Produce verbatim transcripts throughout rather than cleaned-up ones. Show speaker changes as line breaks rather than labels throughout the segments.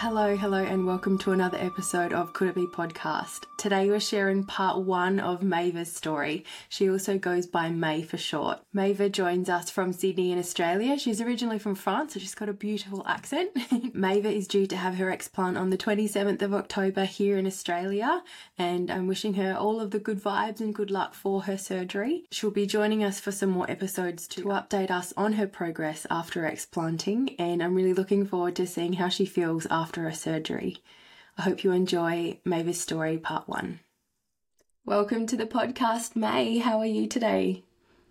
Hello, hello, and welcome to another episode of Could It Be Podcast. Today we're sharing part one of Maeva's story. She also goes by May for short. Maeva joins us from Sydney in Australia. She's originally from France, so she's got a beautiful accent. Maeva is due to have her explant on the twenty-seventh of October here in Australia, and I'm wishing her all of the good vibes and good luck for her surgery. She'll be joining us for some more episodes to update us on her progress after explanting, and I'm really looking forward to seeing how she feels after after a surgery. I hope you enjoy Maeva's story part one. Welcome to the podcast, May. How are you today?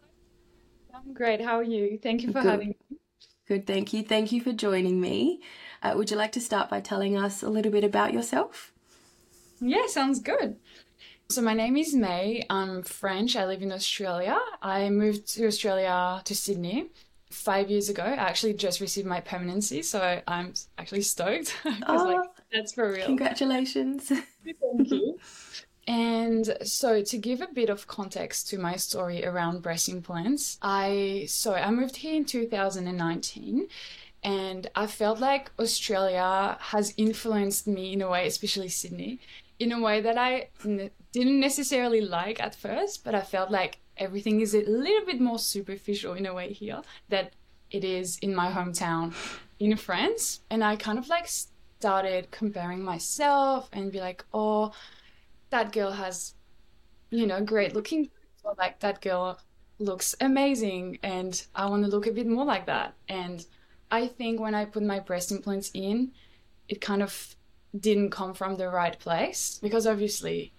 I'm great. How are you? Thank you for
Good.
having me.
Good, thank you. Thank you for joining me. Uh, would you like to start by telling us a little bit about yourself?
Yeah, sounds good. So my name is May. I'm French. I live in Australia. I moved to Australia, to Sydney, five years ago. I actually just received my permanency, so I'm actually stoked.
Oh,
like, that's for real.
Congratulations.
Thank you. And so to give a bit of context to my story around breast implants, I so I moved here in two thousand nineteen, and I felt like Australia has influenced me in a way, especially Sydney, in a way that I n- didn't necessarily like at first, but I felt like everything is a little bit more superficial in a way here that it is in my hometown in France. And I kind of like started comparing myself and be like, oh, that girl has, you know, great looking, or like that girl looks amazing and I want to look a bit more like that. And I think when I put my breast implants in, it kind of didn't come from the right place, because obviously,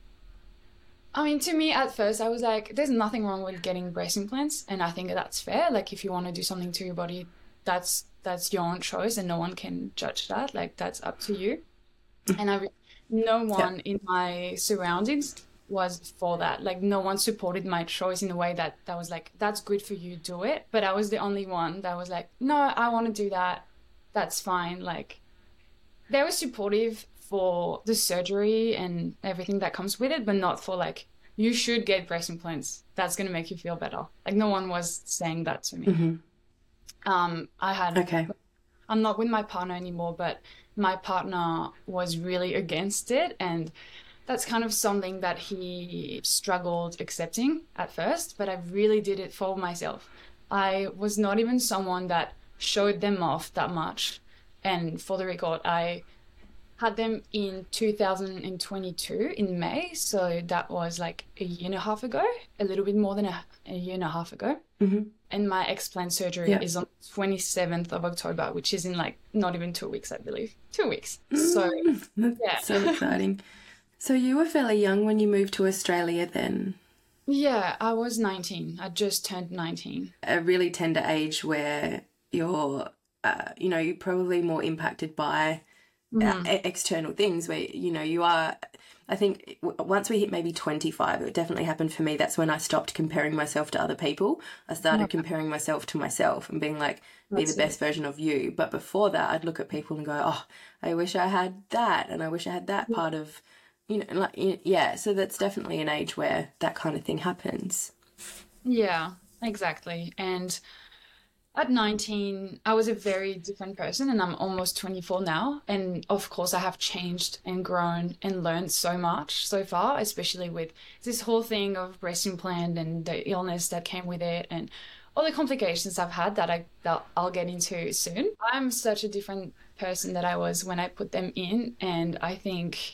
I mean, to me, at first, I was like, there's nothing wrong with getting breast implants, and I think that's fair. Like, if you want to do something to your body, that's that's your own choice, and no one can judge that. Like, that's up to you. And I, no one yeah. in my surroundings was for that. Like, no one supported my choice in a way that, that was like, that's good for you, do it. But I was the only one that was like, no, I want to do that. That's fine. Like, they were supportive for the surgery and everything that comes with it, but not for like, you should get breast implants. That's going to make you feel better. Like, no one was saying that to me. Mm-hmm. Um, I had,
okay.
I'm not with my partner anymore, but my partner was really against it. And that's kind of something that he struggled accepting at first, but I really did it for myself. I was not even someone that showed them off that much. And for the record, I had them in two thousand twenty-two in May. So that was like a year and a half ago, a little bit more than a, a year and a half ago. Mm-hmm. And my explant surgery yeah. is on twenty-seventh of October, which is in like not even two weeks, I believe. Two weeks. So,
mm, yeah. So exciting. So you were fairly young when you moved to Australia then?
Yeah, I was nineteen. I just turned nineteen.
A really tender age where you're, uh, you know, you're probably more impacted by Mm. Uh, external things where, you know, you are, I think once we hit maybe twenty-five, it definitely happened for me. That's when I stopped comparing myself to other people. I started okay. comparing myself to myself and being like, be That's the best it. version of you. But before that, I'd look at people and go, oh, I wish I had that. And I wish I had that yeah. part of, you know, like, yeah. So that's definitely an age where that kind of thing happens.
Yeah, exactly. And at nineteen, I was a very different person, and I'm almost twenty-four now. And of course, I have changed and grown and learned so much so far, especially with this whole thing of breast implant and the illness that came with it and all the complications I've had that, I, that I'll get into soon. I'm such a different person that I was when I put them in, and I think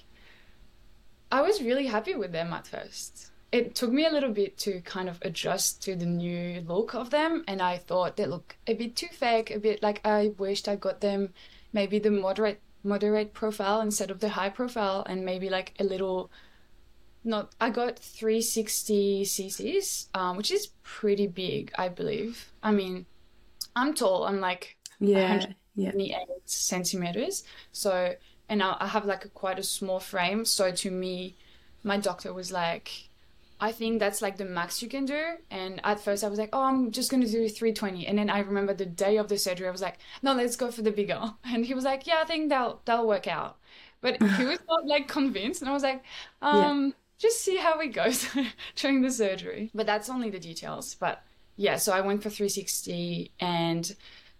I was really happy with them at first. It took me a little bit to kind of adjust to the new look of them, and I thought they look a bit too fake, a bit like I wished I got them maybe the moderate moderate profile instead of the high profile, and maybe like a little not I got three sixty cc's, um, which is pretty big, I believe. I mean, I'm tall, I'm like
yeah,
yeah. twenty-eight centimeters, so and I, I have like a, quite a small frame, so to me, my doctor was like, I think that's like the max you can do. And at first I was like, oh, I'm just going to do three twenty. And then I remember the day of the surgery, I was like, no, let's go for the bigger. And he was like, yeah, I think that'll, that'll work out. But he was not like convinced. And I was like, um, yeah. just see how it goes during the surgery. But that's only the details. But yeah, so I went for three sixty, and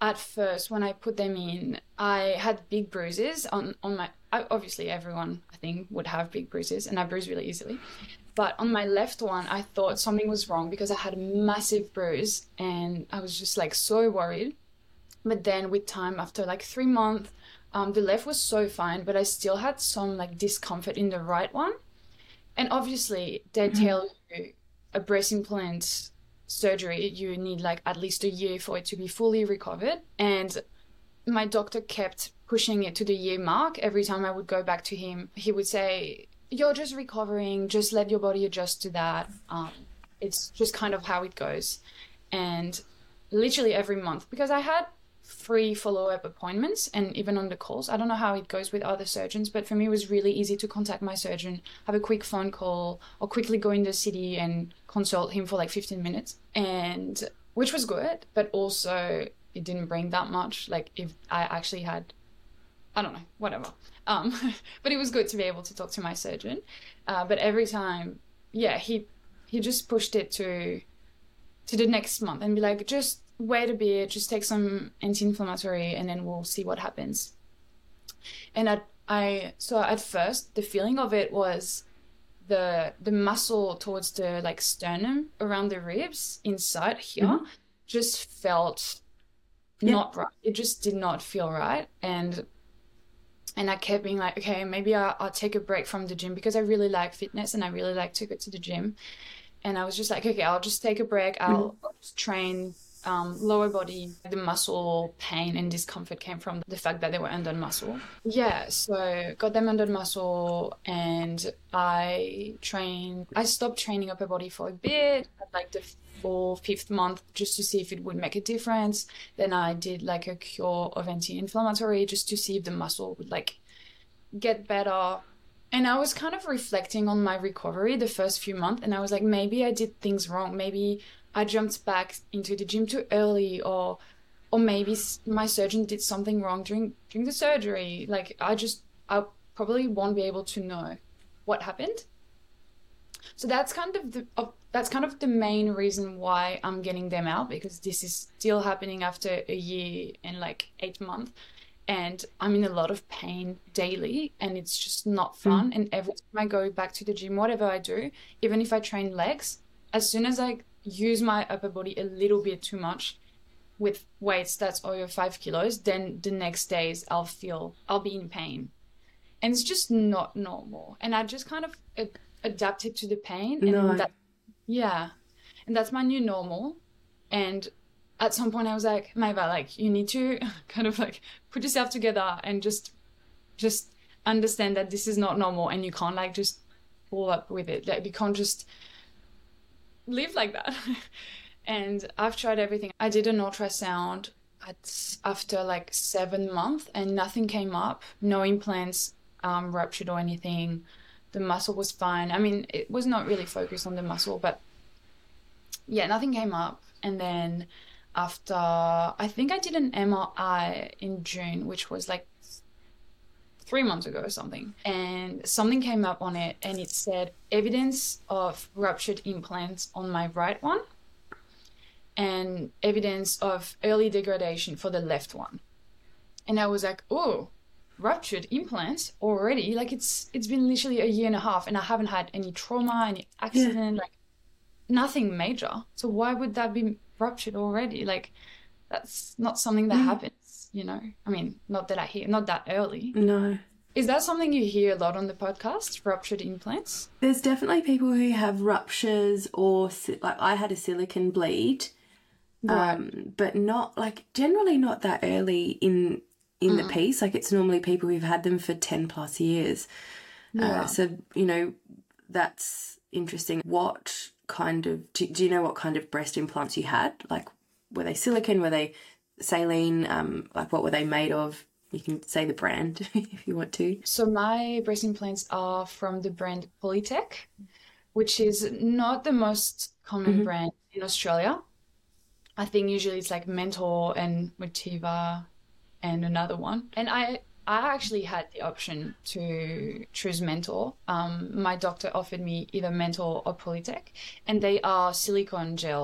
at first when I put them in, I had big bruises on, on my, I, obviously everyone I think would have big bruises, and I bruise really easily. But on my left one, I thought something was wrong because I had a massive bruise and I was just like so worried. But then with time, after like three months, um, the left was so fine, but I still had some like discomfort in the right one. And obviously they
Mm-hmm.
tell you a breast implant surgery, you need like at least a year for it to be fully recovered. And my doctor kept pushing it to the year mark. Every time I would go back to him, he would say, you're just recovering, just let your body adjust to that. Um, it's just kind of how it goes. And literally every month, because I had free follow-up appointments and even on the calls, I don't know how it goes with other surgeons, but for me it was really easy to contact my surgeon, have a quick phone call, or quickly go in the city and consult him for like fifteen minutes, and which was good, but also it didn't bring that much. Like if I actually had, I don't know, whatever. Um, but it was good to be able to talk to my surgeon. Uh, but every time, yeah, he he just pushed it to to the next month and be like, just wait a bit, just take some anti-inflammatory, and then we'll see what happens. And I, I so at first the feeling of it was the the muscle towards the like sternum around the ribs inside here mm-hmm. just felt yeah. not right. It just did not feel right, and. And I kept being like, okay, maybe I'll, I'll take a break from the gym because I really like fitness and I really like to go to the gym. And I was just like, okay, I'll just take a break. I'll, mm-hmm. I'll just train um, lower body. The muscle pain and discomfort came from the fact that they were under muscle. Yeah, so got them under muscle and I trained. I stopped training upper body for a bit, at like the or fifth month, just to see if it would make a difference. Then I did like a cure of anti-inflammatory just to see if the muscle would like get better. And I was kind of reflecting on my recovery the first few months, and I was like, maybe I did things wrong. Maybe I jumped back into the gym too early, or or maybe my surgeon did something wrong during during the surgery. Like I just I probably won't be able to know what happened. So that's kind of the uh, that's kind of the main reason why I'm getting them out, because this is still happening after a year and like eight months, and I'm in a lot of pain daily, and it's just not fun. Mm. And every time I go back to the gym, whatever I do, even if I train legs, as soon as I use my upper body a little bit too much with weights that's over five kilos, then the next days I'll feel I'll be in pain, and it's just not normal. And I just kind of uh, adapted to the pain, and
no.
that, yeah, and that's my new normal. And at some point I was like, Maeva, like you need to kind of like put yourself together and just just understand that this is not normal, and you can't like just pull up with it. Like you can't just live like that. And I've tried everything. I did an ultrasound at, after like seven months and nothing came up, no implants um, ruptured or anything. The muscle was fine. I mean, it was not really focused on the muscle, but yeah, nothing came up. And then after, I think I did an M R I in June, which was like three months ago or something. And something came up on it, and it said evidence of ruptured implants on my right one and evidence of early degradation for the left one. And I was like, oh, ruptured implants already? Like it's it's been literally a year and a half and I haven't had any trauma, any accident, yeah. like nothing major. So why would that be ruptured already? Like that's not something that mm. happens, you know? I mean, not that I hear, not that early.
No.
Is that something you hear a lot on the podcast, ruptured implants?
There's definitely people who have ruptures or like I had a silicone bleed, right. um, but not like generally not that early in in mm. the piece. Like it's normally people who've had them for ten plus years. Yeah. Uh, so, you know, that's interesting. What kind of, do, do you know what kind of breast implants you had? Like were they silicone, were they saline? Um, like what were they made of? You can say the brand if you want to.
So my breast implants are from the brand Polytech, which is not the most common mm-hmm. brand in Australia. I think usually it's like Mentor and Motiva and another one. And I I actually had the option to choose Mentor. Um, my doctor offered me either Mentor or Polytech, and they are silicone gel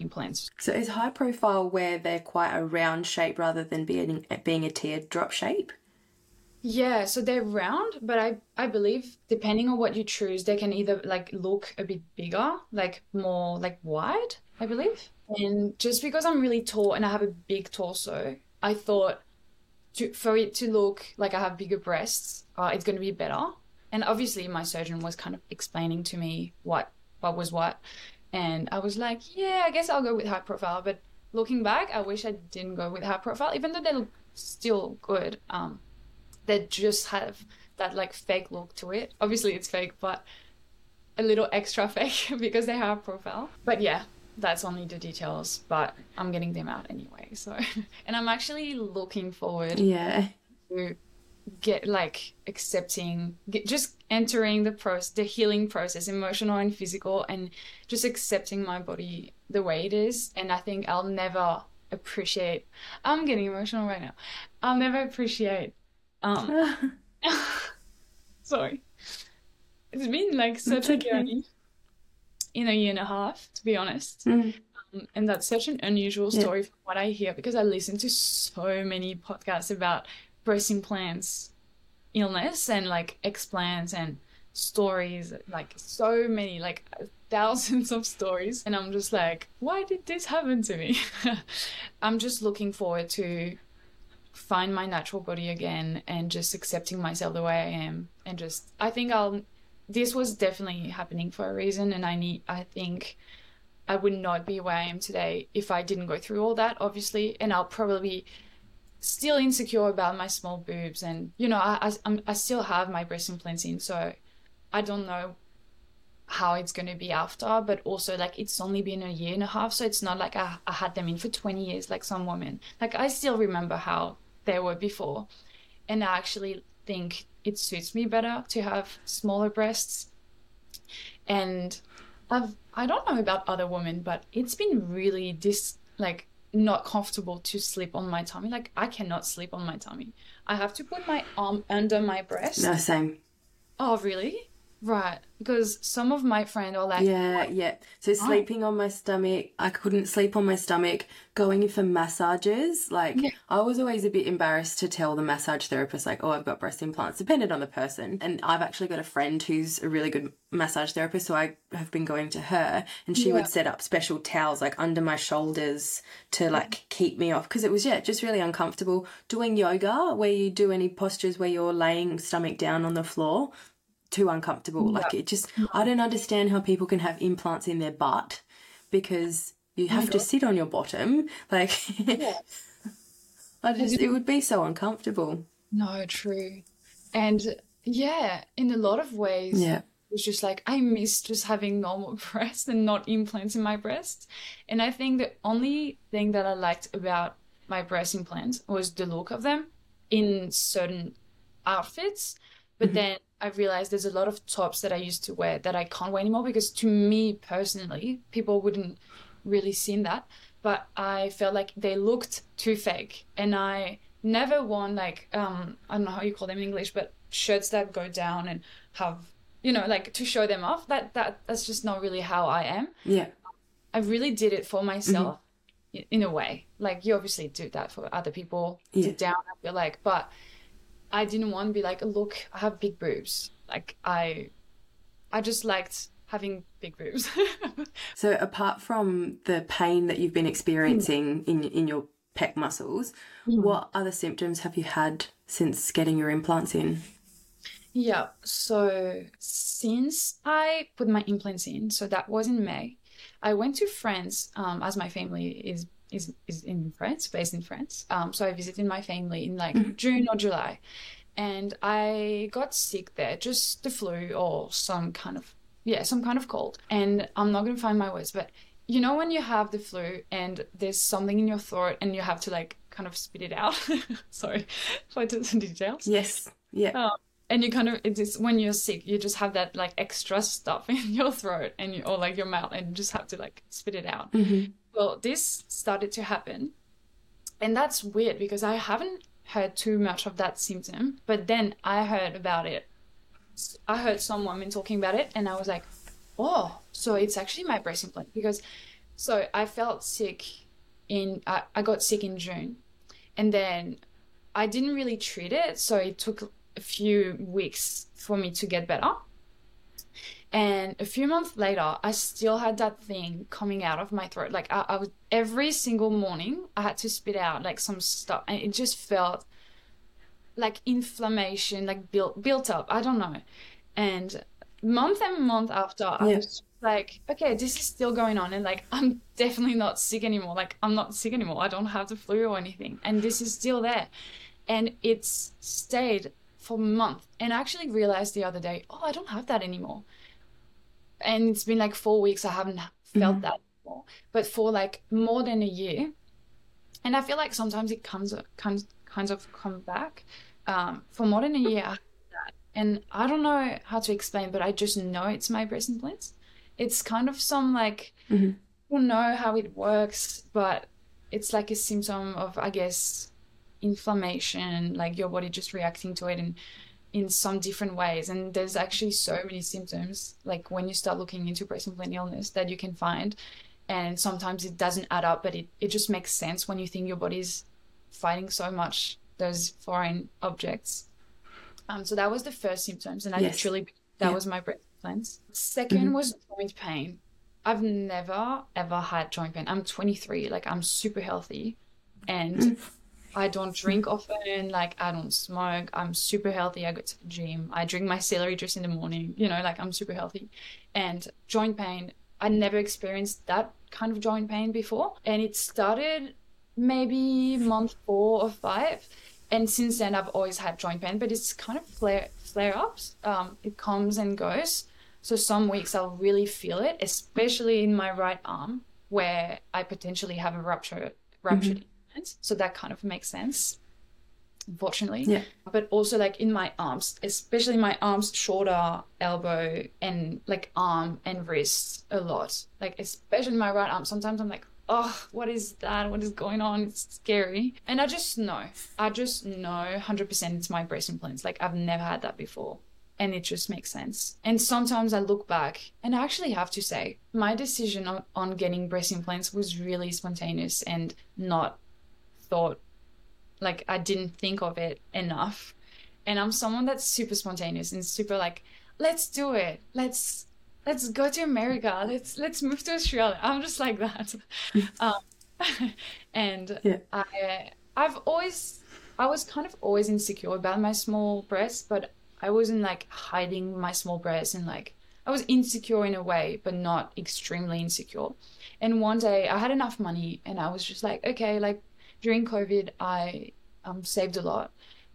implants.
So is high profile where they're quite a round shape rather than being being a teardrop shape?
Yeah, so they're round, but I I believe depending on what you choose, they can either like look a bit bigger, like more like wide, I believe. And just because I'm really tall and I have a big torso, I thought to for it to look like I have bigger breasts, uh, it's going to be better. And obviously my surgeon was kind of explaining to me what what was what. And I was like, yeah, I guess I'll go with high profile. But looking back, I wish I didn't go with high profile, even though they look still good. Um, they just have that like fake look to it. Obviously it's fake, but a little extra fake because they have profile. But yeah, that's only the details, but I'm getting them out anyway. So, and I'm actually looking forward
Yeah.
to get like accepting, get, just entering the process, the healing process, emotional and physical, and just accepting my body the way it is. And I think I'll never appreciate, I'm getting emotional right now. I'll never appreciate Um, sorry. It's been like such a journey in a year and a half, to be honest.
Mm.
Um, and that's such an unusual
Yeah.
story from what I hear because I listen to so many podcasts about breast implants illness and like explants and stories, like so many, like thousands of stories. And I'm just like, why did this happen to me? I'm just looking forward to find my natural body again and just accepting myself the way I am. And just, I think I'll, this was definitely happening for a reason. And I need, I think I would not be where I am today if I didn't go through all that, obviously. And I'll probably be still insecure about my small boobs. And, you know, I, I, I'm, I still have my breast implants in. So I don't know how it's going to be after, but also like it's only been a year and a half. So it's not like I, I had them in for twenty years, like some women. Like I still remember how they were before. And I actually think it suits me better to have smaller breasts. And I've, I don't know about other women, but it's been really dis, like not comfortable to sleep on my tummy. Like I cannot sleep on my tummy. I have to put my arm under my breast.
No, same.
Oh, really? Right. Because some of my friends are like,
Yeah, yeah. So sleeping on my stomach, I couldn't sleep on my stomach. Going in for massages, like
Yeah.
I was always a bit embarrassed to tell the massage therapist, like, oh, I've got breast implants, depended on the person. And I've actually got a friend who's a really good massage therapist, so I have been going to her, and she
Yeah.
would set up special towels like under my shoulders to like keep me off, because it was, yeah, just really uncomfortable. Doing yoga, where you do any postures where you're laying stomach down on the floor, too uncomfortable. Like it just, I don't understand how people can have implants in their butt, because you have to sit on your bottom. Like, I just, it would be so uncomfortable.
No, true. And yeah, in a lot of ways,
Yeah.
it was just like I miss just having normal breasts and not implants in my breasts. And I think the only thing that I liked about my breast implants was the look of them in certain outfits. But then I realized there's a lot of tops that I used to wear that I can't wear anymore, because to me personally, people wouldn't really seen that. But I felt like they looked too fake. And I never worn like, um, I don't know how you call them in English, but shirts that go down and have, you know, like to show them off. That, that That's just not really how I am.
Yeah.
I really did it for myself i- in a way. Like you obviously do that for other people,
Yeah.
deep down, I feel like. But I didn't want to be like, look, I have big boobs. Like I, I just liked having big boobs.
So apart from the pain that you've been experiencing in in your pec muscles, what other symptoms have you had since getting your implants in?
Yeah. So since I put my implants in, so that was in May, I went to France, um, as my family is is is in France, based in France. Um, so I visited my family in like June or July, and I got sick there, just the flu or some kind of yeah, some kind of cold. And I'm not gonna find my words, but you know when you have the flu and there's something in your throat and you have to like kind of spit it out. Sorry for the details.
Yes. Yeah.
Um, and you kind of, it's just, when you're sick, you just have that like extra stuff in your throat and you, or like your mouth, and you just have to like spit it out.
Mm-hmm.
Well, this started to happen. And that's weird because I haven't heard too much of that symptom, but then I heard about it. I heard some women talking about it and I was like, oh, so it's actually my breast implant, because So I felt sick in, I, I got sick in June, and then I didn't really treat it. So it took a few weeks for me to get better. And a few months later, I still had that thing coming out of my throat. Like I, I was, every single morning I had to spit out like some stuff, and it just felt like inflammation, like built built up. I don't know. And month and month after, I
Yeah.
was like, okay, this is still going on, and like I'm definitely not sick anymore. Like I'm not sick anymore. I don't have the flu or anything, and this is still there. And it's stayed for months. And I actually realized the other day, oh, I don't have that anymore. And it's been like four weeks I haven't felt
Mhm.
that anymore. But for like more than a year, and I feel like sometimes it comes comes kinds of come back. Um, for more than a year, I had that. And I don't know how to explain, but I just know it's my breast implants. It's kind of some like,
Mhm.
I don't know how it works, but it's like a symptom of, I guess, inflammation, like your body just reacting to it in in some different ways. And there's actually so many symptoms, like when you start looking into breast implant illness, that you can find. And sometimes it doesn't add up, but it, it just makes sense when you think your body's fighting so much those foreign objects. Um, so that was the first symptoms, and I
Yes.
literally, that
Yeah.
was my breast implants. Second
Mhm.
was joint pain. I've never ever had joint pain. I'm twenty-three, like I'm super healthy, and
Mm.
I don't drink often, like I don't smoke. I'm super healthy. I go to the gym. I drink my celery juice in the morning, you know, like I'm super healthy. And joint pain, I never experienced that kind of joint pain before. And it started maybe month four or five. And since then I've always had joint pain, but it's kind of flare flare ups. Um, it comes and goes. So some weeks I'll really feel it, especially in my right arm where I potentially have a rupture ruptured ligament. So that kind of makes sense, unfortunately.
Yeah.
But also like in my arms, especially my arms, shoulder, elbow, and like arm and wrist a lot. Like especially my right arm. Sometimes I'm like, oh, what is that? What is going on? It's scary. And I just know, I just know one hundred percent it's my breast implants. Like I've never had that before. And it just makes sense. And sometimes I look back, and I actually have to say, my decision on, on getting breast implants was really spontaneous and not thought, like I didn't think of it enough. And I'm someone that's super spontaneous and super like, let's do it. Let's let's go to America. Let's let's move to Australia. I'm just like that. um, and
Yeah.
I I've always I was kind of always insecure about my small breasts, but I wasn't like hiding my small breasts, and like I was insecure in a way, but not extremely insecure. And one day I had enough money, and I was just like, okay, like during COVID, I um saved a lot,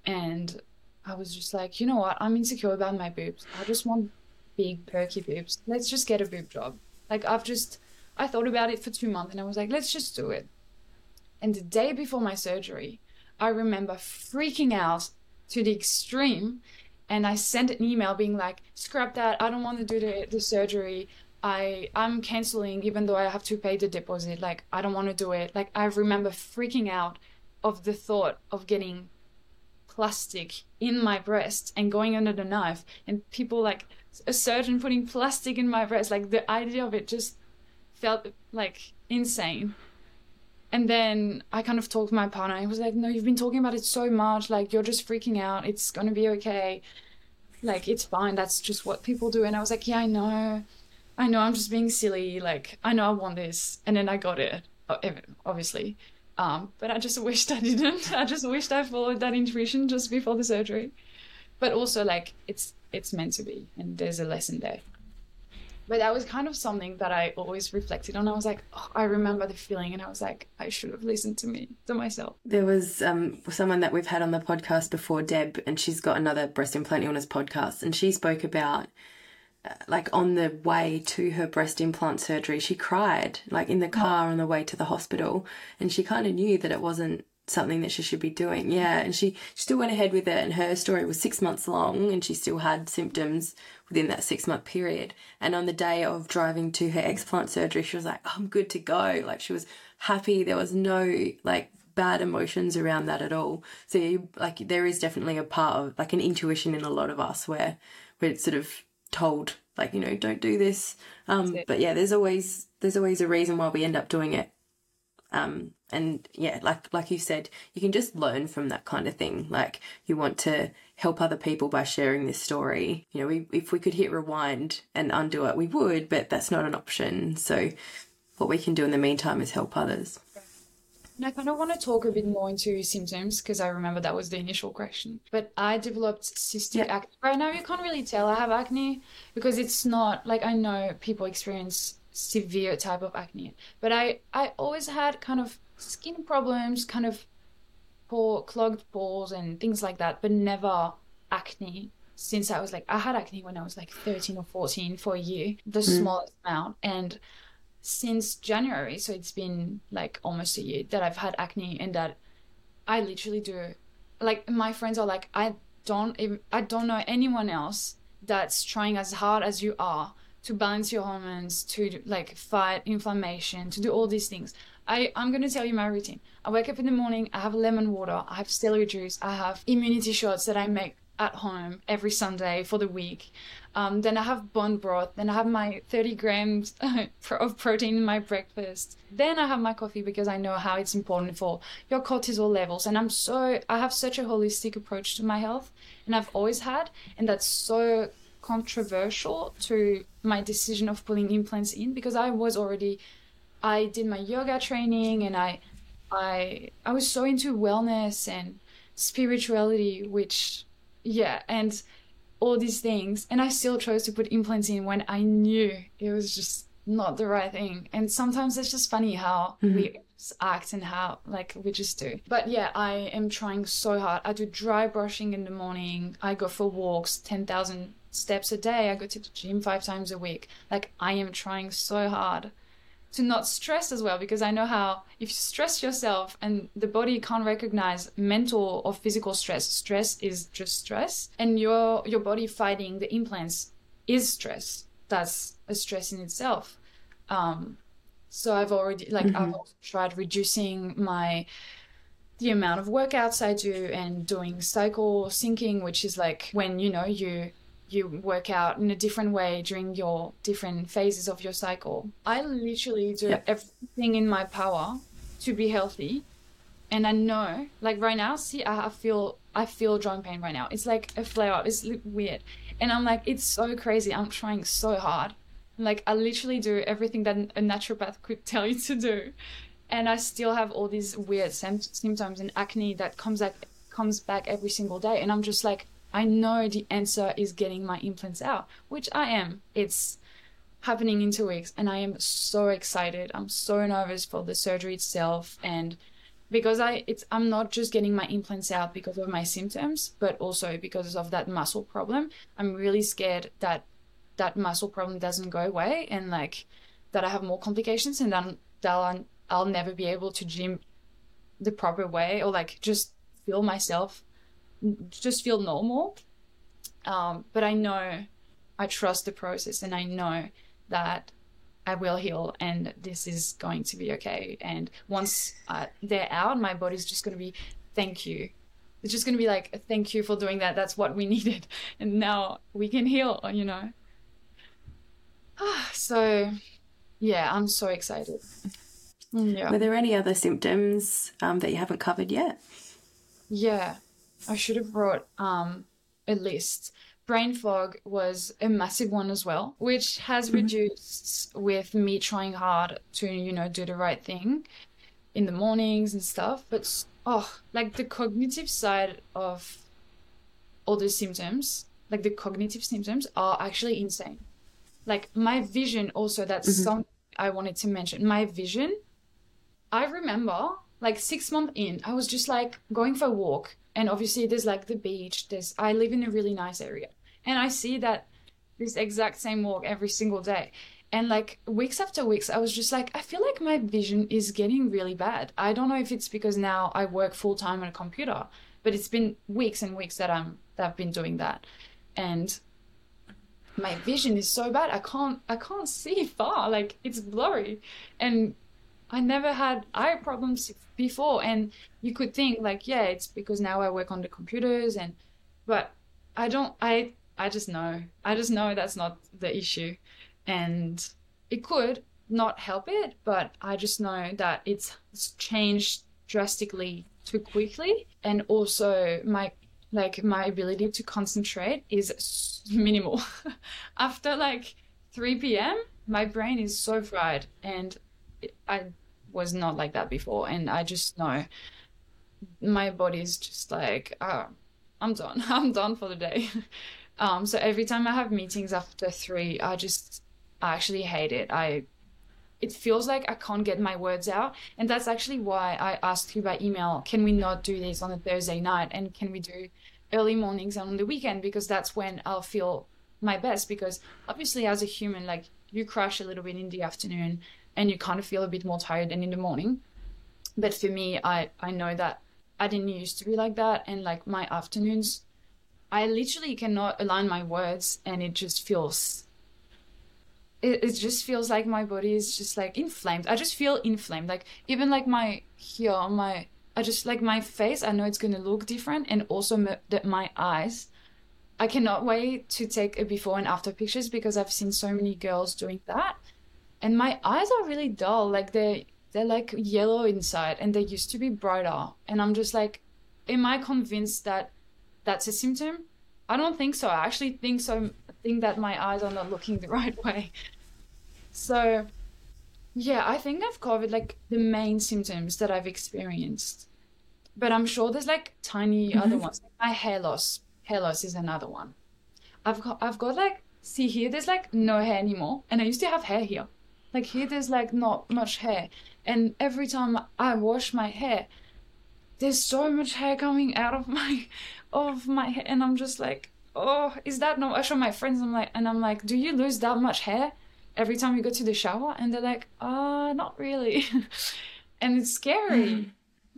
and I was just like, you know what? I'm insecure about my boobs. I just want big perky boobs. Let's just get a boob job. Like I've just I thought about it for two months, and I was like, let's just do it. And the day before my surgery, I remember freaking out to the extreme. And I sent an email being like, scrap that. I don't want to do the, the surgery. I, I'm canceling even though I have to pay the deposit. Like, I don't want to do it. Like, I remember freaking out of the thought of getting plastic in my breast and going under the knife. And people like, a surgeon putting plastic in my breast. Like, the idea of it just felt like insane. And then I kind of talked to my partner. He was like, no, you've been talking about it so much. Like, you're just freaking out. It's going to be okay. Like, it's fine. That's just what people do. And I was like, yeah, I know. I know I'm just being silly. Like, I know I want this. And then I got it, obviously. Um, but I just wished I didn't. I just wished I followed that intuition just before the surgery. But also, like, it's it's meant to be. And there's a lesson there. But that was kind of something that I always reflected on. I was like, oh, I remember the feeling, and I was like, I should have listened to me, to myself.
There was um, someone that we've had on the podcast before, Deb, and she's got another breast implant illness podcast, and she spoke about, uh, like, on the way to her breast implant surgery, she cried, like, in the car on the way to the hospital, and she kind of knew that it wasn't something that she should be doing. Yeah, and she, she still went ahead with it, and her story was six months long, and she still had symptoms within that six month period. And on the day of driving to her explant surgery, she was like, oh, I'm good to go. Like, she was happy. There was no like bad emotions around that at all. So you, like, there is definitely a part of like an intuition in a lot of us where we're sort of told like, you know, don't do this. Um,
it.
but yeah, there's always there's always a reason why we end up doing it. Um, and yeah, like like you said, you can just learn from that kind of thing. Like, you want to help other people by sharing this story. You know, we, if we could hit rewind and undo it, we would, but that's not an option. So what we can do in the meantime is help others.
And I kind of want to talk a bit more into symptoms, because I remember that was the initial question. But I developed cystic
Yeah.
acne. Right now, you can't really tell I have acne because it's not like, I know people experience severe type of acne, but I, I always had kind of skin problems, kind of pore, clogged pores and things like that, but never acne. Since I was like, I had acne when I was like thirteen or fourteen for a year, the
Mm.
smallest amount. And since January, so it's been like almost a year that I've had acne, and that I literally do, like, my friends are like, I don't even, I don't know anyone else that's trying as hard as you are to balance your hormones, to like fight inflammation, to do all these things. I, I'm going to tell you my routine. I wake up in the morning, I have lemon water, I have celery juice, I have immunity shots that I make at home every Sunday for the week. Um, then I have bone broth. Then I have my thirty grams of protein in my breakfast. Then I have my coffee, because I know how it's important for your cortisol levels. And I'm so, I have such a holistic approach to my health, and I've always had, and that's so controversial to my decision of putting implants in, because I was already, I did my yoga training, and I, I, I was so into wellness and spirituality, which, yeah, and all these things, and I still chose to put implants in when I knew it was just not the right thing. And sometimes it's just funny how
Mhm.
we act and how, like, we just do. But yeah, I am trying so hard. I do dry brushing in the morning. I go for walks, ten thousand steps a day. I go to the gym five times a week. Like, I am trying so hard to not stress as well, because I know how if you stress yourself and the body can't recognize mental or physical stress, stress is just stress, and your your body fighting the implants is stress. That's a stress in itself. Um, so I've already, like,
Mhm.
I've also tried reducing my the amount of workouts I do, and doing cycle syncing, which is like when, you know, you you work out in a different way during your different phases of your cycle. I literally do
Yep.
everything in my power to be healthy. And I know, like right now, see, I I feel I feel joint pain right now. It's like a flare up. It's li- weird. And I'm like, it's so crazy. I'm trying so hard. Like, I literally do everything that a naturopath could tell you to do. And I still have all these weird sym- symptoms and acne that comes back, comes back every single day. And I'm just like, I know the answer is getting my implants out, which I am. It's happening in two weeks, and I am so excited. I'm so nervous for the surgery itself, and because I, it's, I'm not just getting my implants out because of my symptoms, but also because of that muscle problem. I'm really scared that that muscle problem doesn't go away, and like that I have more complications, and then that I'll, I'll never be able to gym the proper way, or like just feel myself, just feel normal. Um, but I know, I trust the process, and I know that I will heal, and this is going to be okay. And once uh, they're out, my body's just going to be, thank you. It's just going to be like, thank you for doing that. That's what we needed. And now we can heal, you know? So, yeah, I'm so excited. Mm, Yeah.
Were there any other symptoms um, that you haven't covered yet?
Yeah, I should have brought um a list. Brain fog was a massive one as well, which has reduced with me trying hard to, you know, do the right thing in the mornings and stuff. But s- oh, like the cognitive side of all the symptoms, like the cognitive symptoms are actually insane. Like my vision also, that's something I wanted to mention. My vision, I remember like six months in, I was just like going for a walk. And obviously there's like the beach. There's, I live in a really nice area. And I see that this exact same walk every single day. And like weeks after weeks, I was just like, I feel like my vision is getting really bad. I don't know if it's because now I work full time on a computer, but it's been weeks and weeks that I'm that I've been doing that. And my vision is so bad. I can't I can't see far. Like it's blurry. And I never had eye problems before, and you could think like, yeah, it's because now I work on the computers, and but I don't I I just know. I just know that's not the issue. And it could not help it, but I just know that it's, it's changed drastically too quickly. And also my like my ability to concentrate is minimal. After like three p.m. my brain is so fried, and it, I was not like that before. And I just know my body is just like, oh, I'm done. I'm done for the day. Um, so every time I have meetings after three, I just, I actually hate it. I, it feels like I can't get my words out. And that's actually why I asked you by email, can we not do this on a Thursday night? And can we do early mornings and on the weekend? Because that's when I'll feel my best. Because obviously as a human, like you crash a little bit in the afternoon and you kind of feel a bit more tired than in the morning. But for me, I, I know that I didn't used to be like that. And like my afternoons, I literally cannot align my words, and it just feels, it, it just feels like my body is just like inflamed. I just feel inflamed. Like even like my, here, my, I just like my face, I know it's going to look different. And also my, that my eyes, I cannot wait to take a before and after pictures because I've seen so many girls doing that. And my eyes are really dull. Like they're, they're like yellow inside, and they used to be brighter. And I'm just like, am I convinced that that's a symptom? I don't think so. I actually think so. I think that my eyes are not looking the right way. So yeah, I think I've covered like the main symptoms that I've experienced, but I'm sure there's like tiny mm-hmm. other ones. My hair loss, hair loss is another one. I've got, I've got like, see here, there's like no hair anymore. And I used to have hair here. Like here, there's like not much hair. And every time I wash my hair, there's so much hair coming out of my, of my hair. And I'm just like, oh, is that no? I show my friends, I'm like, and I'm like, do you lose that much hair every time you go to the shower? And they're like, uh, not really. And it's scary.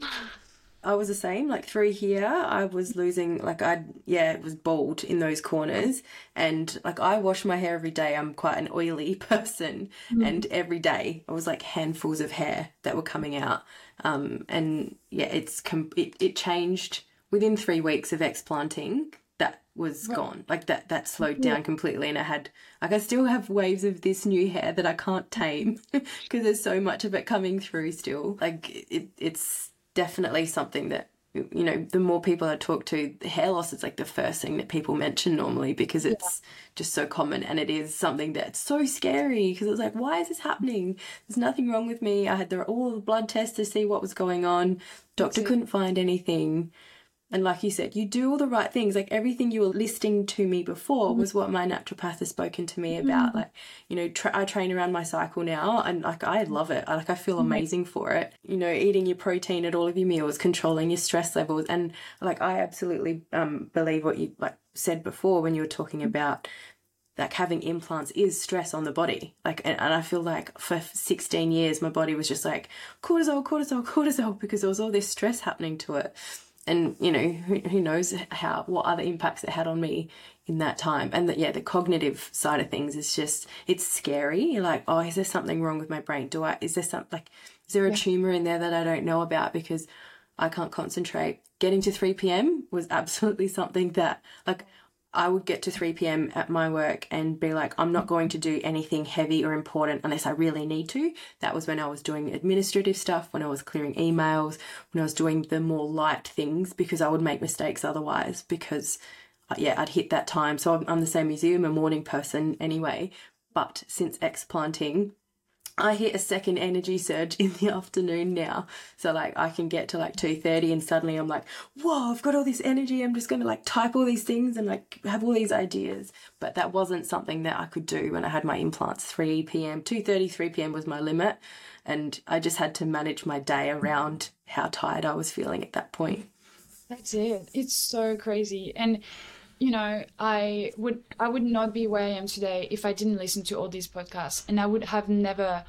I was the same, like through here, I was losing, like I, yeah, it was bald in those corners. And like I wash my hair every day. I'm quite an oily person. Mm. And every day I was like handfuls of hair that were coming out. Um, and yeah, it's, com- it, it changed within three weeks of explanting. That was right. gone. Like that, that slowed down yeah. completely. And I had, like I still have waves of this new hair that I can't tame because there's so much of it coming through still. Like it, it's, definitely something that, you know, the more people I talk to, hair loss is like the first thing that people mention normally because it's yeah. just so common, and it is something that's so scary because it's like, why is this happening? There's nothing wrong with me. I had the, all the blood tests to see what was going on. Doctor couldn't find anything. And like you said, you do all the right things. Like everything you were listing to me before was what my naturopath has spoken to me about. Mm-hmm. Like, you know, tra- I train around my cycle now, and like I love it. I, like I feel amazing for it. You know, eating your protein at all of your meals, controlling your stress levels, and like I absolutely um, believe what you like said before when you were talking about like having implants is stress on the body. Like, and, and I feel like for sixteen years my body was just like cortisol, cortisol, cortisol because there was all this stress happening to it. And, you know, who, who knows how, what other impacts it had on me in that time. And that, yeah, the cognitive side of things is just, it's scary. You're like, oh, is there something wrong with my brain? Do I, is there something like, is there a yeah. tumor in there that I don't know about because I can't concentrate? Getting to three p.m. was absolutely something that, like, I would get to three p.m. at my work and be like, I'm not going to do anything heavy or important unless I really need to. That was when I was doing administrative stuff, when I was clearing emails, when I was doing the more light things, because I would make mistakes otherwise because, yeah, I'd hit that time. So I'm, I'm the same as you, I'm a morning person anyway. But since explanting, I hit a second energy surge in the afternoon now. So like I can get to like two thirty and suddenly I'm like, whoa, I've got all this energy. I'm just going to like type all these things and like have all these ideas. But that wasn't something that I could do when I had my implants. three p.m, two thirty, three p.m. was my limit. And I just had to manage my day around how tired I was feeling at that point.
That's it. It's so crazy. And you know, I would I would not be where I am today if I didn't listen to all these podcasts, and I would have never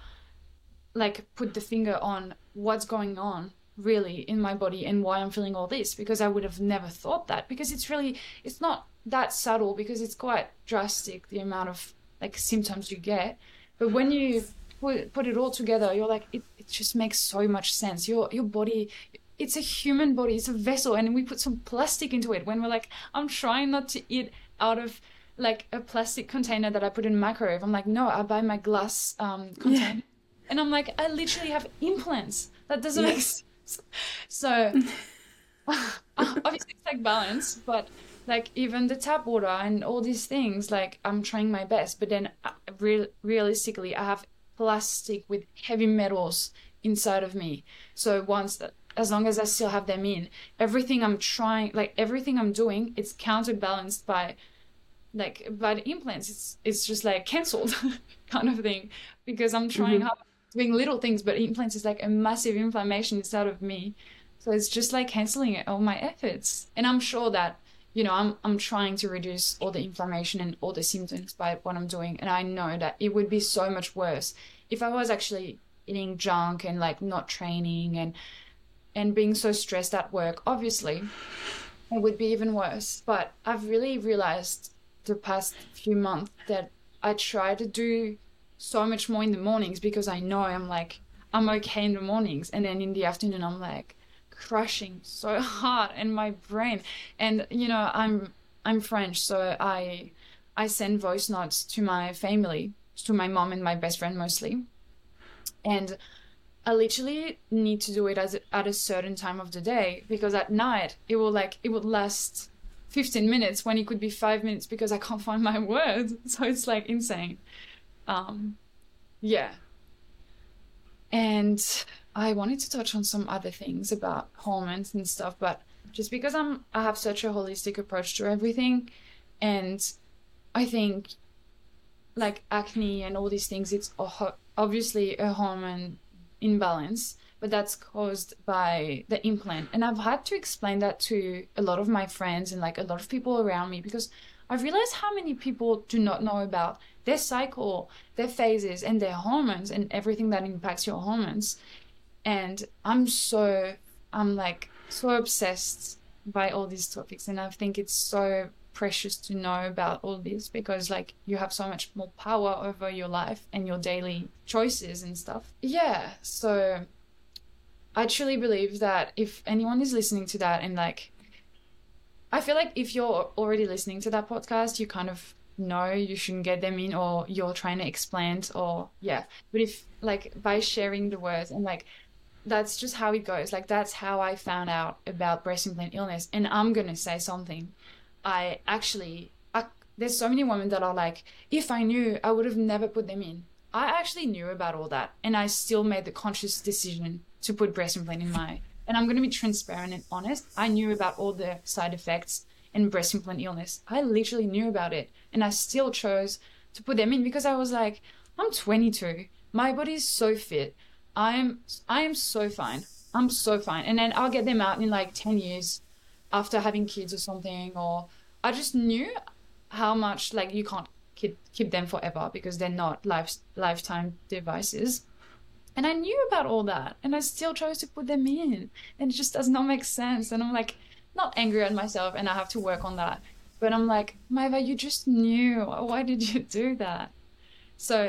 like put the finger on what's going on really in my body and why I'm feeling all this, because I would have never thought that, because it's really, it's not that subtle, because it's quite drastic, the amount of like symptoms you get. But when you put, put it all together, you're like, it, it just makes so much sense. Your your body, it's a human body, it's a vessel, and we put some plastic into it when we're like, I'm trying not to eat out of like a plastic container that I put in a microwave. I'm like, no, I buy my glass um, container. Yeah. And I'm like, I literally have implants. That doesn't yeah. make sense. So obviously it's like balance, but like even the tap water and all these things, like I'm trying my best. But then uh, real realistically, I have plastic with heavy metals inside of me. So once that, as long as I still have them in, everything I'm trying, like everything I'm doing, it's counterbalanced by like by the implants. It's it's just like cancelled kind of thing, because I'm trying mm-hmm. hard, doing little things, but implants is like a massive inflammation inside of me. So it's just like cancelling all my efforts. And I'm sure that, you know, I'm I'm trying to reduce all the inflammation and all the symptoms by what I'm doing. And I know that it would be so much worse if I was actually eating junk and like not training and and being so stressed at work. Obviously, it would be even worse. But I've really realized the past few months that I try to do so much more in the mornings, because I know I'm like, I'm okay in the mornings. And then in the afternoon, I'm like crushing so hard in my brain. And, you know, I'm I'm French, so I I send voice notes to my family, to my mom and my best friend mostly. And I literally need to do it as a, at a certain time of the day, because at night it will like it would last fifteen minutes when it could be five minutes because I can't find my words. So it's like insane. Um, yeah. And I wanted to touch on some other things about hormones and stuff, but just because I'm I have such a holistic approach to everything, and I think like acne and all these things, it's obviously a hormone imbalance, but that's caused by the implant. And I've had to explain that to a lot of my friends and like a lot of people around me, because I've realized how many people do not know about their cycle, their phases, and their hormones and everything that impacts your hormones. And I'm so, I'm like so obsessed by all these topics, and I think it's so precious to know about all this, because like you have so much more power over your life and your daily choices and stuff. Yeah, so I truly believe that if anyone is listening to that, and like I feel like if you're already listening to that podcast, you kind of know you shouldn't get them in, or you're trying to explain, or yeah. But if like by sharing the words, and like that's just how it goes. Like that's how I found out about breast implant illness. And I'm gonna say something. I actually, I, there's so many women that are like, if I knew, I would have never put them in. I actually knew about all that, and I still made the conscious decision to put breast implant in my, and I'm going to be transparent and honest. I knew about all the side effects and breast implant illness. I literally knew about it, and I still chose to put them in because I was like, I'm twenty-two. My body is so fit. I'm, I am so fine. I'm so fine. And then I'll get them out in like ten years after having kids or something, or I just knew how much like you can't keep, keep them forever because they're not life, lifetime devices. And I knew about all that, and I still chose to put them in, and it just does not make sense. And I'm like, not angry at myself, and I have to work on that. But I'm like, Maeva, you just knew. Why did you do that? So